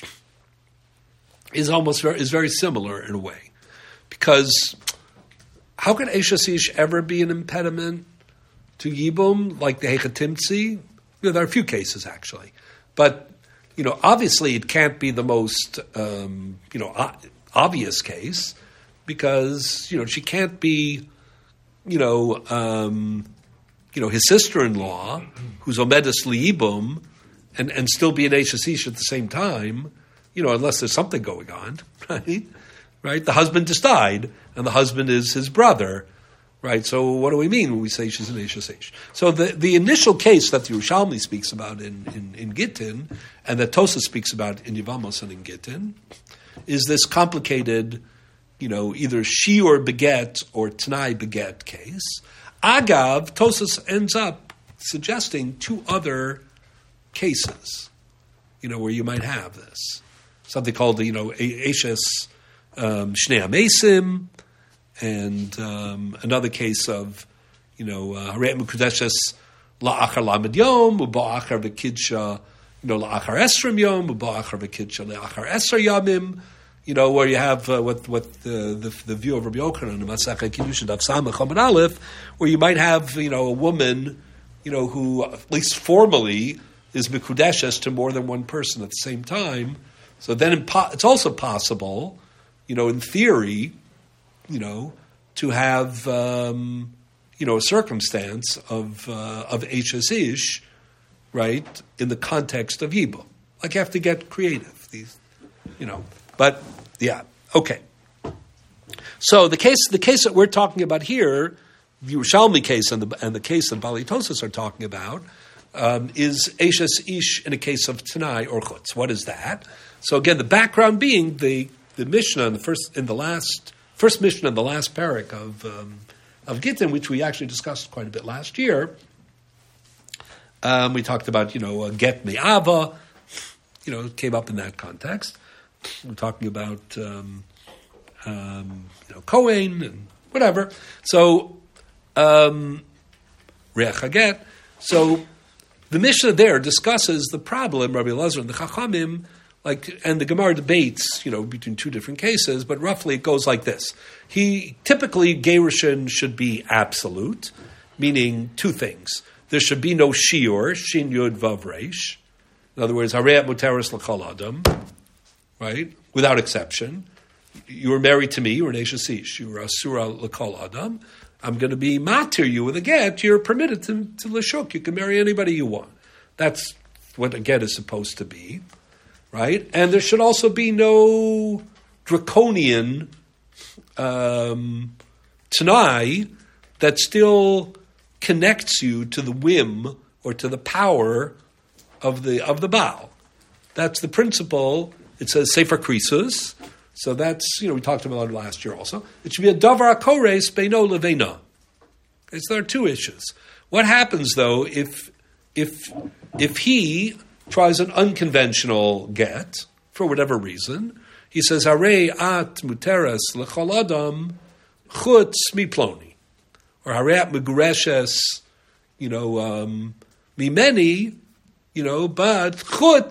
is almost very, is very similar in a way. Because how can Eshes Ish ever be an impediment to Yibum, like the Hechatimtzi? You know, there are a few cases, actually. But, you know, obviously it can't be the most, um, you know, o- obvious case, because, you know, she can't be, you know, um, you know, his sister-in-law, who's Omedes Liibum, and, and still be an Eshes Ish at the same time, you know, unless there's something going on, right? Right? The husband just died, and the husband is his brother, right? So what do we mean when we say she's an Eshes Ish? So the, the initial case that the Yerushalmi speaks about in, in, in Gittin, and that Tosas speaks about in Yevamos and in Gittin, is this complicated, you know, either she or beget or Tanai beget case. Agav, Tosas ends up suggesting two other cases, you know, where you might have this. Something called, you know, Eshes um, Shnei Amesim, and um, another case of, you know, Harei Mekudeshes La'achar Lamed Yom, Uba'achar V'Kidsha, you know, la'achar esrim yom, ba'achar v'kidcha la'achar esr yamim, you know, where you have uh, what what the, the the view of Rabbi Yochanan in Masachet Kiddushin Daf Samach Chomer Aleph, where you might have, you know, a woman, you know, who at least formally is mikudeshes to more than one person at the same time. So then it's also possible, you know, in theory, you know, to have, um, you know, a circumstance of uh, of Eishes Ish, right, in the context of Yibum. Like you have to get creative. These, you know, but yeah, okay. So the case the case that we're talking about here, the Yerushalmi case and the and the case that Bali Tosas are talking about, um, is Eishes Ish in a case of Tanai or Chutz. What is that? So again, the background being the the Mishnah in the first in the last first Mishnah in the last parak of um, of Gittin, which we actually discussed quite a bit last year. Um, we talked about, you know, uh, get me'ava, you know, it came up in that context. We're talking about, um, um, you know, Kohen and whatever. So, um, Re'ach HaGet. So, the Mishnah there discusses the problem, Rabbi Elazar and the Chachamim, like, and the Gemara debates, you know, between two different cases, but roughly it goes like this. He, typically, Gerushin should be absolute, meaning two things. There should be no shiur, shin yud vav reish. In other words, hareat muteris l'chol adam, right? Without exception. You were married to me, you were an Eishes Ish, you were asura l'chol adam. I'm going to be matir you with a get, you're permitted to, to l'shuk, you can marry anybody you want. That's what a get is supposed to be. Right? And there should also be no draconian um, Tanai that still connects you to the whim or to the power of the of the Baal. That's the principle. It says Sefer Krisus. So that's, you know, we talked about it last year also. It should be a Davar HaKores Beino Leveina. Okay, so there are two issues. What happens, though, if if if he tries an unconventional get, for whatever reason, he says, Harei at muteres l'chol adam chutz miploni. Or Harei at megureshes, you know, um, mimeni, you know, but chutz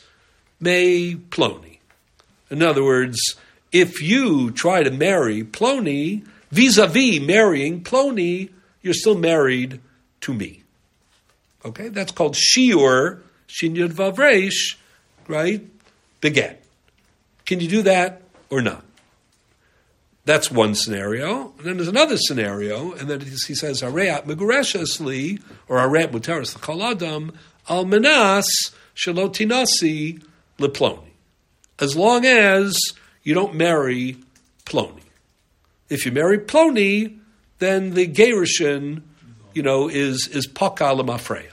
me ploni. In other words, if you try to marry Ploni, vis-a-vis marrying Ploni, you're still married to me. Okay? That's called shiur, Shin Yud Vav Reish, right? Beget. Can you do that or not? That's one scenario. And then there's another scenario, and then he says, Hareat Megureshes li, or Hareat Muteris L'Chol Adam, Al Manas Shalotinasi Leploni. As long as you don't marry Ploni. If you marry Ploni, then the Gerushin, you know, is, is Paka L'Mafreya.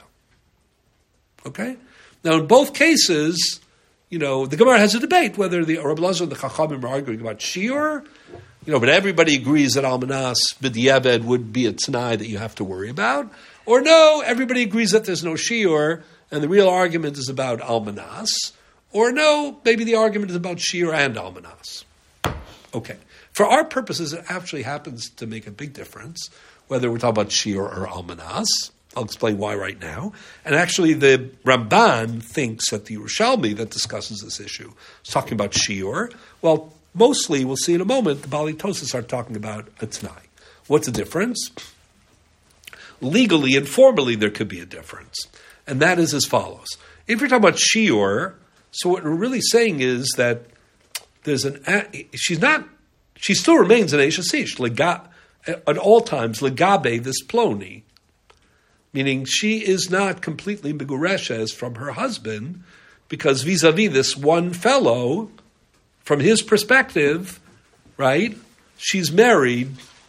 Okay? Now, in both cases, you know, the Gemara has a debate whether the Rabbi Elazar and the Chachamim are arguing about shiur, you know, but everybody agrees that Almanas B'diavad would be a Tanai that you have to worry about, or no, everybody agrees that there's no shiur, and the real argument is about Almanas, or no, maybe the argument is about shiur and Almanas. Okay. For our purposes, it actually happens to make a big difference, whether we're talking about shiur or Almanas. I'll explain why right now. And actually, the Ramban thinks that the Yerushalmi that discusses this issue is talking about shiur. Well, mostly, we'll see in a moment, the Bali Tosas are talking about a Tanai. What's the difference? Legally and formally, there could be a difference. And that is as follows. If you're talking about shiur, so what we're really saying is that there's an, she's not, she still remains an Eishes Ish, at all times, legabe this Ploni, meaning she is not completely megureshes from her husband, because vis-a-vis this one fellow, from his perspective, right, she's married.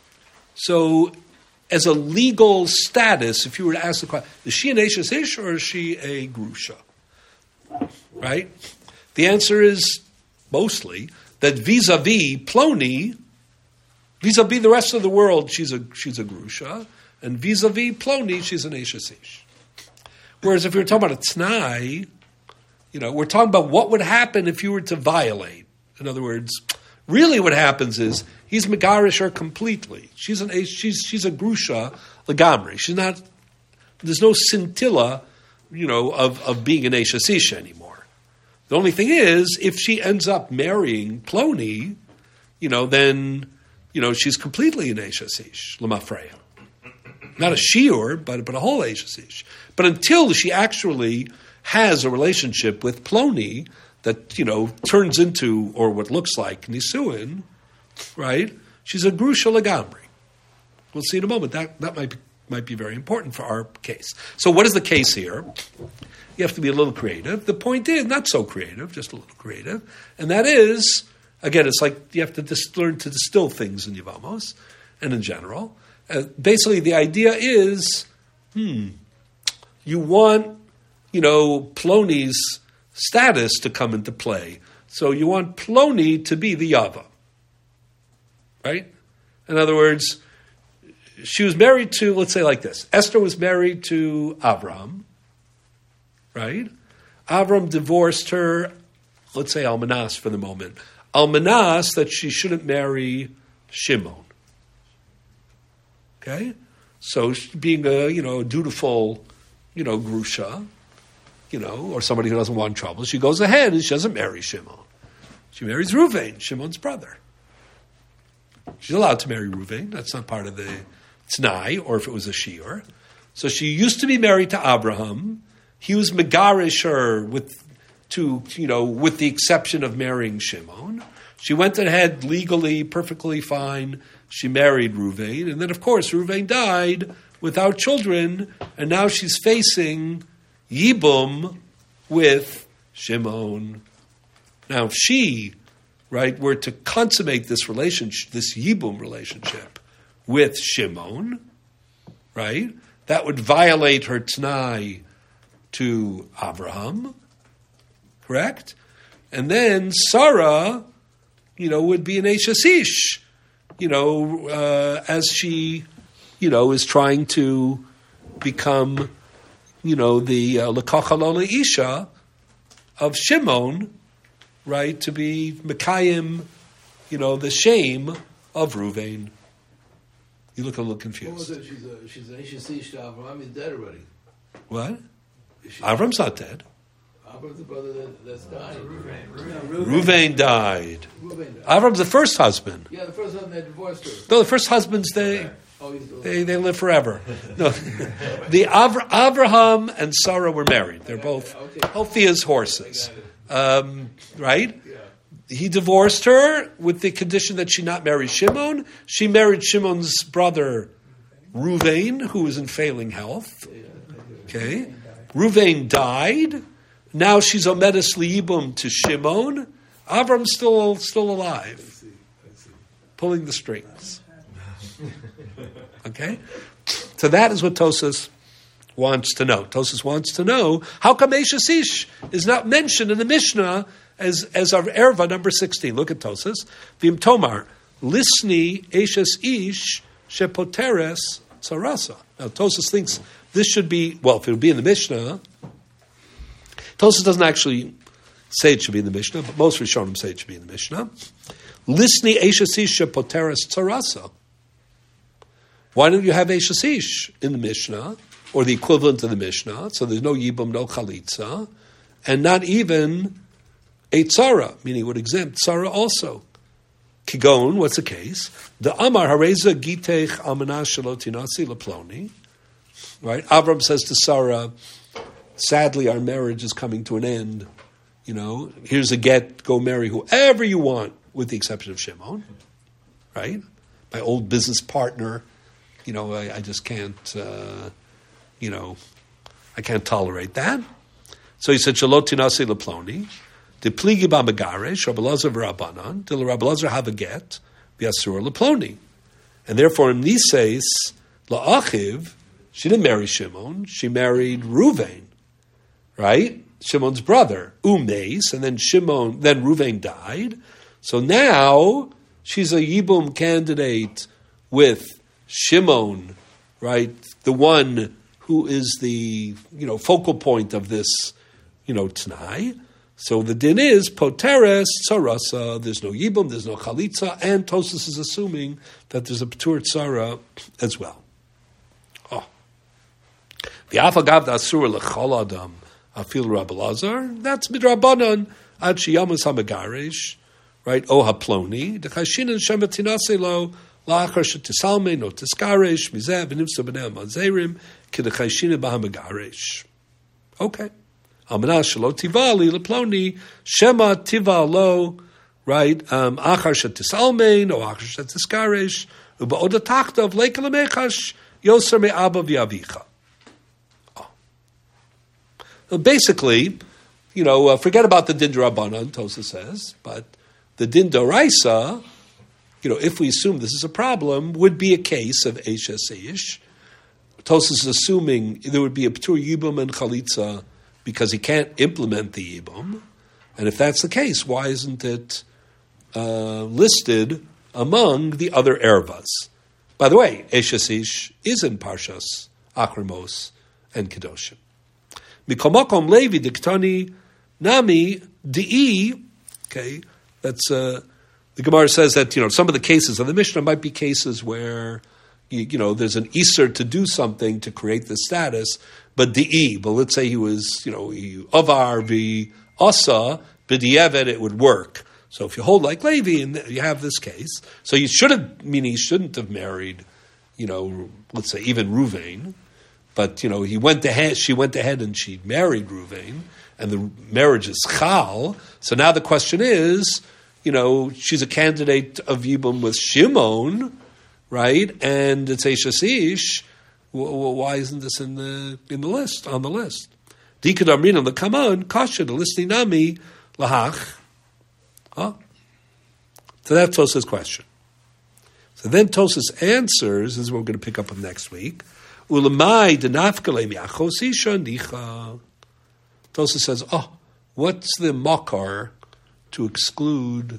So as a legal status, if you were to ask the question, is she an Eishes Ish or is she a Grusha? Right? The answer is mostly that vis-a-vis Ploni, vis-a-vis the rest of the world, she's a she's a Grusha, and vis-a-vis Ploni, she's an Eishes Ish. Whereas if you're talking about a T'nai, you know, we're talking about what would happen if you were to violate. In other words, really what happens is he's megarish her completely. She's an she's she's a Grusha legamri. She's not. There's no scintilla you know, of, of being an Eishes Isha anymore. The only thing is, if she ends up marrying Ploni, you know, then, you know, she's completely an Eishes Ish, L'mafreya. Not a shiur, but, but a whole Eishes Ish. But until she actually has a relationship with Ploni that, you know, turns into, or what looks like, Nisuin, right? She's a Grusha Legamri. We'll see in a moment. That that might be, might be very important for our case. So what is the case here? You have to be a little creative. The point is, not so creative, just a little creative. And that is, again, it's like you have to dis- learn to distill things in Yevamos and in general. Uh, basically, the idea is, hmm, you want, you know, Ploni's status to come into play. So you want Ploni to be the Yava. Right? In other words, she was married to, let's say like this, Esther was married to Avram, right? Avram divorced her, let's say Almanas for the moment. Almanas that she shouldn't marry Shimon. Okay? So being a, you know, dutiful, you know, Grusha, you know, or somebody who doesn't want trouble, she goes ahead and she doesn't marry Shimon. She marries Ruvain, Shimon's brother. She's allowed to marry Ruvain. That's not part of the Tnai, or if it was a Shiur. So she used to be married to Abraham. He was Megarish her with, to, you know, with the exception of marrying Shimon. She went ahead legally, perfectly fine. She married Ruvain. And then, of course, Ruvain died without children. And now she's facing Yibum with Shimon. Now, if she, right, were to consummate this relationship, this Yibum relationship with Shimon, right, that would violate her T'nai to Abraham, correct? And then Sarah, you know, would be an Eishes Ish, you know, uh, as she, you know, is trying to become, you know, the L'kacha lo Isha of Shimon, right, to be Mekayim, you know, the shame of Ruvain. You look a little confused. What was it? She's a, she's an Eishes Ish to Avraham. He's dead already. What? Avram's not dead. Avram's the brother that, that's dying. Ruvain. Ruvain. Ruvain died. Ruvain died. Avram's the first husband. Yeah, the first husband, they divorced her. No, the first husbands, they Oh, he's the they, they live forever. No, the Avra, Avraham and Sarah were married. They're both Okay. healthy as horses, um, right? Yeah. He divorced her with the condition that she not marry Shimon. She married Shimon's brother, Ruvain, who was in failing health. Okay, Ruvain died. Now she's Omedes Liibum to Shimon. Avram's still still alive, pulling the strings. Okay, so that is what Tosas wants to know. Tosas wants to know how come Eishes Ish is not mentioned in the Mishnah as as our erva number sixteen. Look at Tosas. Vim Tomar Lisni Eishes Ish Shepoteres Tzarasa. Now Tosas thinks this should be, well, if it would be in the Mishnah. Tosas doesn't actually say it should be in the Mishnah, but most Rishonim say it should be in the Mishnah. Lisni Eishes Ish Shepoteres Tzarasa. Why don't you have Eishes Ish in the Mishnah, or the equivalent of the Mishnah? So there's no Yibum, no Chalitza, and not even a Tzara, meaning it would exempt Tzara also. Kigon, what's the case? The Amar Hareza Gitech Amanah Shalotinasi Leploni. Right? Avram says to Sarah, sadly our marriage is coming to an end. You know, here's a get, go marry whoever you want, with the exception of Shimon. Right? My old business partner. You know, I, I just can't, uh, you know, I can't tolerate that. So he said, Shalot tinasi leploni, de pligi ba megaresh, Rabbi Elazar v'Rabbanan, de Rabbi Elazar have a get, v'yasur leploni. And therefore, in Nises, la'achiv, she didn't marry Shimon, she married Ruvain, right? Shimon's brother, Umes, and then Shimon, then Ruvain died. So now, she's a Yibum candidate with Shimon, right? The one who is the, you know, focal point of this, you know, T'nai. So the din is Poteres Tzarasa. There's no Yibum, there's no Chalitza, and Tosas is assuming that there's a Patur Tzara as well. Oh. V'afagav dasur lechol adam afil Rabbi Lazar. That's midrabanan ad shiyamus hamegarish, right? O haploni dechashinan shematinase lo la'achar shetisalme no tiskaresh mizeh v'nivsa b'nei mazerim k'dechashinan b'hamegarish. Okay. Almanah shelo tivali leploni shema tiva lo, right? Um, achar shetisalme no achar shetiskaresh u'ba'oda tachtav leikalamechash yoser me'aba v'yavicha. Basically, you know, uh, forget about the din d'Rabbanan, Tosa says, but the din d'Oraisa, you know, if we assume this is a problem, would be a case of Eishes Eish. Tosa is assuming there would be a P'tur Yibum and Chalitza because he can't implement the Yibum. And if that's the case, why isn't it uh, listed among the other Ervas? By the way, Eishes Eish is in Parshas Achramos and Kedoshim. Mikomakom Levi diktani nami di. Okay, that's uh, the Gemara says that, you know, some of the cases of the Mishnah might be cases where you, you know there's an iser to do something to create the status, but di. But let's say he was, you know, avar vi asa b'di'evet, it would work. So if you hold like Levi and you have this case, so you should have, meaning he shouldn't have married, you know, let's say even Ruvain. But, you know, he went ahead, she went ahead and she married Ruvain, and the marriage is chal. So now the question is, you know, she's a candidate of Yibum with Shimon, right? And it's Eishes Eish. Why isn't this in the in the list, on the list? Dikad Amrin the Kaman, Kasha, the listening Nami, Lahach. Huh? So that's Tosa's question. So then Tosa's answers, this is what we're going to pick up on next week. Ulamai denafkale miachos isha nicha. Tosa says, oh, what's the makar to exclude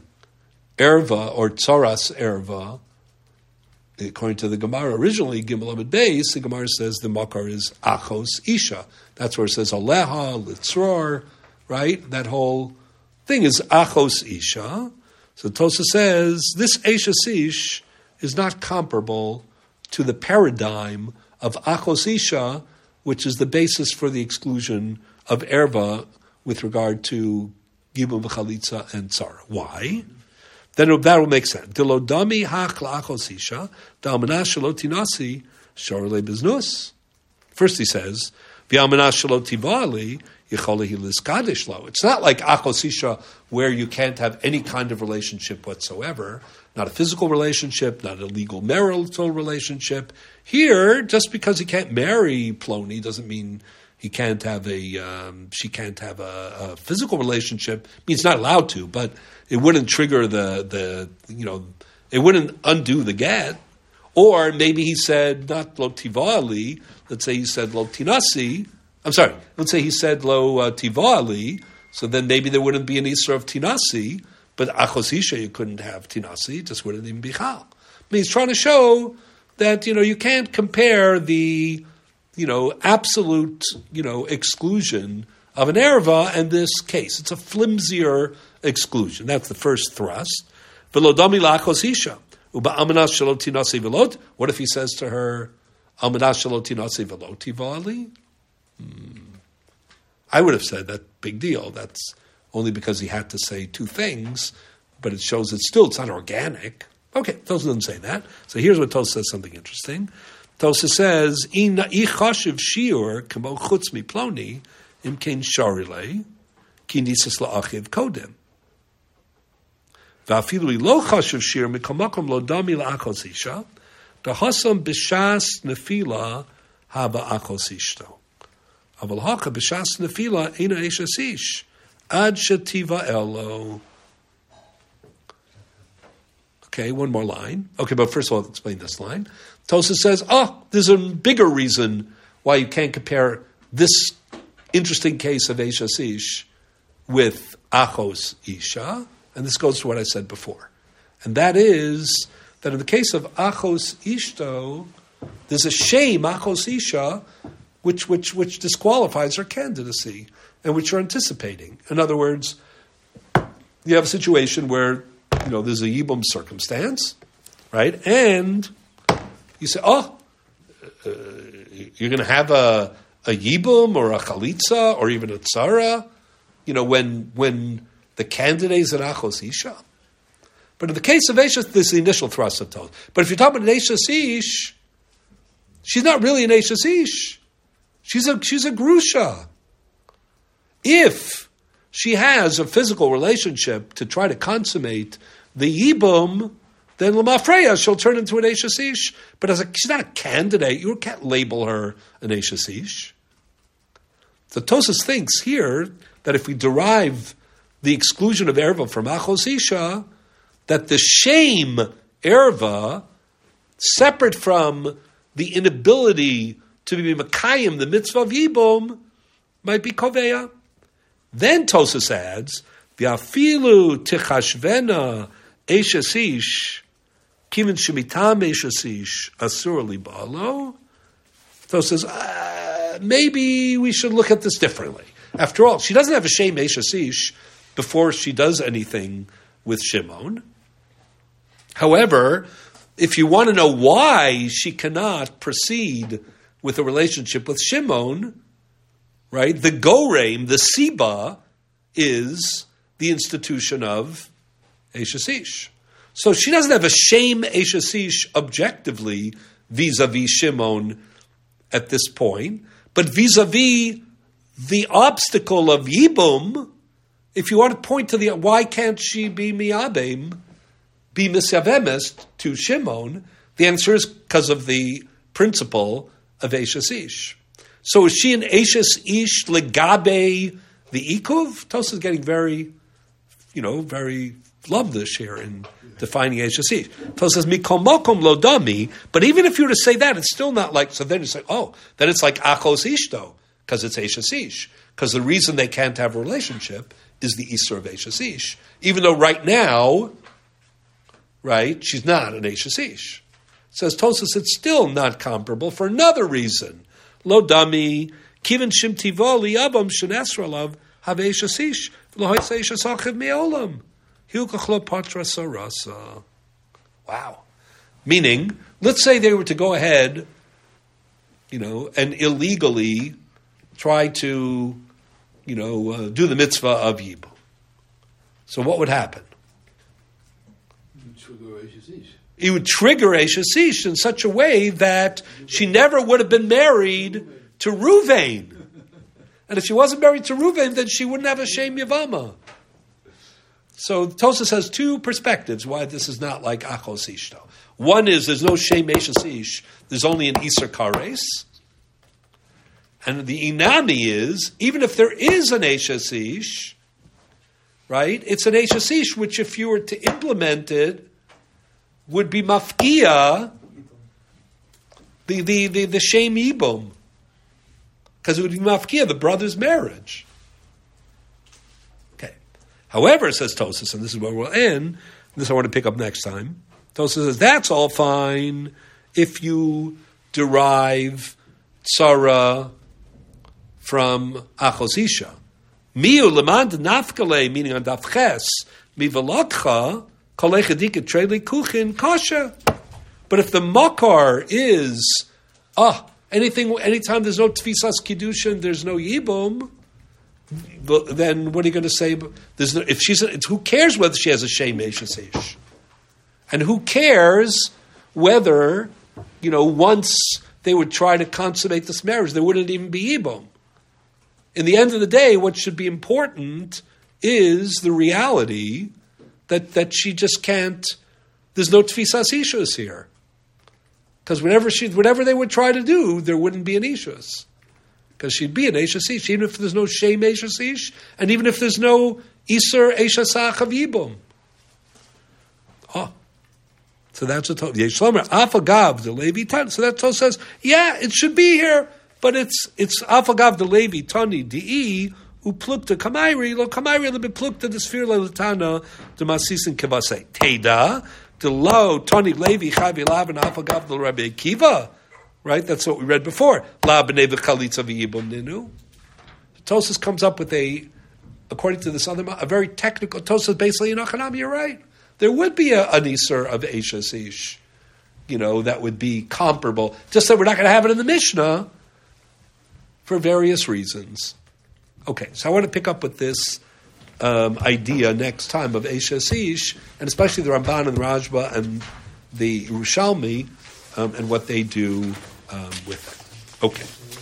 erva or tzaras erva? According to the Gemara, originally Gimel Amud Beis, the Gemara says the makar is achos isha. That's where it says aleha litzror, right? That whole thing is achos isha. So Tosa says this Eishes Eish is not comparable to the paradigm of achos isha, which is the basis for the exclusion of erva with regard to gibum v'chalitza and tzara. Why? Then that will make sense. Dilodami hach la'achos isha da'almanah shelo tinasi shorei biznus. First he says v'almanah shelo tivali yicholehi liskadish lo. It's not like achos isha where you can't have any kind of relationship whatsoever. Not a physical relationship, not a legal marital relationship. Here, just because he can't marry Ploni doesn't mean he can't have a, um, she can't have a, a physical relationship. I mean, he's not allowed to, but it wouldn't trigger the, the, you know, it wouldn't undo the get. Or maybe he said, not lo tivali, let's say he said lo tinasi, I'm sorry, let's say he said lo uh, tivali, so then maybe there wouldn't be an Isra of tinasi, but achos isha, you couldn't have tinasi, it just wouldn't even be chal. I mean, he's trying to show that, you know, you can't compare the, you know, absolute, you know, exclusion of an erva and this case. It's a flimsier exclusion. That's the first thrust. V'lodami la'achos isha. Uba amanas shelo tinasi v'lot. What if he says to her, amanas shelo tinasi v'lot tivali? Hmm. I would have said that big deal. That's only because he had to say two things, but it shows it's still, it's not organic. Okay, Tosa doesn't say that. So here's what Tosa says, something interesting. Tosa says, I chashiv shiur kamo chutz mi ploni im kein sharile ki nisas la'achiv kodem. Va'afilu lo chashiv shiur mikomakom lo dami la'achos isha dahasam b'shas nefila haba achos ishto. Aval haka b'shas nefila eina eishes ish. Ad shetiva elo. Okay, one more line. Okay, but first of all, I'll explain this line. Tosa says, oh, there's a bigger reason why you can't compare this interesting case of Eishes Ish with Achos Isha, and this goes to what I said before. And that is that in the case of Achos Ishto, there's a shame, Achos Isha, which, which, which disqualifies her candidacy, and which you're anticipating. In other words, you have a situation where, you know, there's a Yibum circumstance, right? And you say, oh, uh, you're going to have a, a yibum or a chalitza or even a tzara, you know, when when the candidate is an achos isha. But in the case of Eishes, this is the initial thrust of Tosfos. But if you're talking about an Eishes ish, she's not really an Eishes ish. She's a she's a grusha. If she has a physical relationship to try to consummate the yibum, then L'mafreya, she'll turn into an Eishes ish. But as a, she's not a candidate. You can't label her an Eishes ish. So Tosfos thinks here that if we derive the exclusion of erva from achos isha, that the shame erva, separate from the inability to be Makayim, the mitzvah of Yibum, might be Koveya. Then Tosfos adds, V'afilu tichashvena eishes ish, kivin shemitam eishes ish, asur li ba'alo. Tosfos says, uh, maybe we should look at this differently. After all, she doesn't have a shame eishes ish before she does anything with Shimon. However, if you want to know why she cannot proceed with a relationship with Shimon, right, the Goreim, the Siba, is the institution of Eishes ish. So she doesn't have a shame Eishes ish objectively vis-a-vis Shimon at this point, but vis-a-vis the obstacle of Yibum, if you want to point to the, why can't she be Miyabim, be Misyavemes to Shimon, the answer is because of the principle of Eishes ish. So is she an Eishes ish legabe the ikuv? Tosfos is getting very, you know, very loveless here in defining Eishes ish. Tosfos says, Mikol mokom lo dami, but even if you were to say that, it's still not like, so then it's like, oh, then it's like achos ish though, because it's Eishes ish. Because the reason they can't have a relationship is the Isur of Eishes ish. Even though right now, right, she's not an Eishes ish. Says Tosfos, it's still not comparable for another reason. Lo dami, kivin shim tivo liyabam shenesralav have Eishes ish, lo hoyse Eishes achiv me'olam. Hilkachlo patra sarasa. Wow. Meaning, let's say they were to go ahead, you know, and illegally try to, you know, uh, do the mitzvah of Yibum. So what would happen? It would trigger Eishes ish in such a way that she never would have been married to Ruvain. And if she wasn't married to Ruvain, then she wouldn't have a Shem Yavama. So Tosfos has two perspectives why this is not like Achos ish. One is there's no Shem Eishes ish, there's only an Isur Kares. And the Inami is, even if there is an Eishes ish, right, it's an Eishes ish which if you were to implement it, would be mafkia, the the the, the Shem Yibum, because it would be mafkia, the brother's marriage. Okay. However, says Tosfos, and this is where we'll end, this I want to pick up next time, Tosfos says, that's all fine if you derive tzara from achos isha. Miu lemand nafkale, meaning on dafches, mivalakcha, but if the makar is, ah, anything, anytime there's no tfisas kiddushin, there's no yibum, then what are you going to say? There's no, if she's, it's, who cares whether she has a shem eishes ish, and who cares whether, you know, once they would try to consummate this marriage, there wouldn't even be yibum. In the end of the day, what should be important is the reality that that she just can't, there's no tfisas ishus here. Because whenever she, whatever they would try to do, there wouldn't be an ishus. Because she'd be an eishes ish, even if there's no shem eishes ish, and even if there's no isur eishes achav yibum. Oh. So that's what Yeshlomer, afagav the Levi Tani. So that Tosfos says, yeah, it should be here, but it's it's afagav the Levi Tani di uplukta kamairi lo kamairi lo beplukta the sphere lelatana the masisin kavase teda the lo Tani Levi chavi lavan afagav the Rabbi Akiva. Right, that's what we read before. La b'nei v'chalitza v'yibum ninu. Tosfos comes up with a, according to this other, a very technical. Tosfos basically in Achanami, you're right. There would be a, an isur of eishes ish, you know, that would be comparable. Just that we're not going to have it in the Mishnah. for various reasons. Okay, so I want to pick up with this um, idea next time of Eish Ish, and especially the Ramban and the Rajba and the Yerushalmi, um, and what they do um, with it. Okay.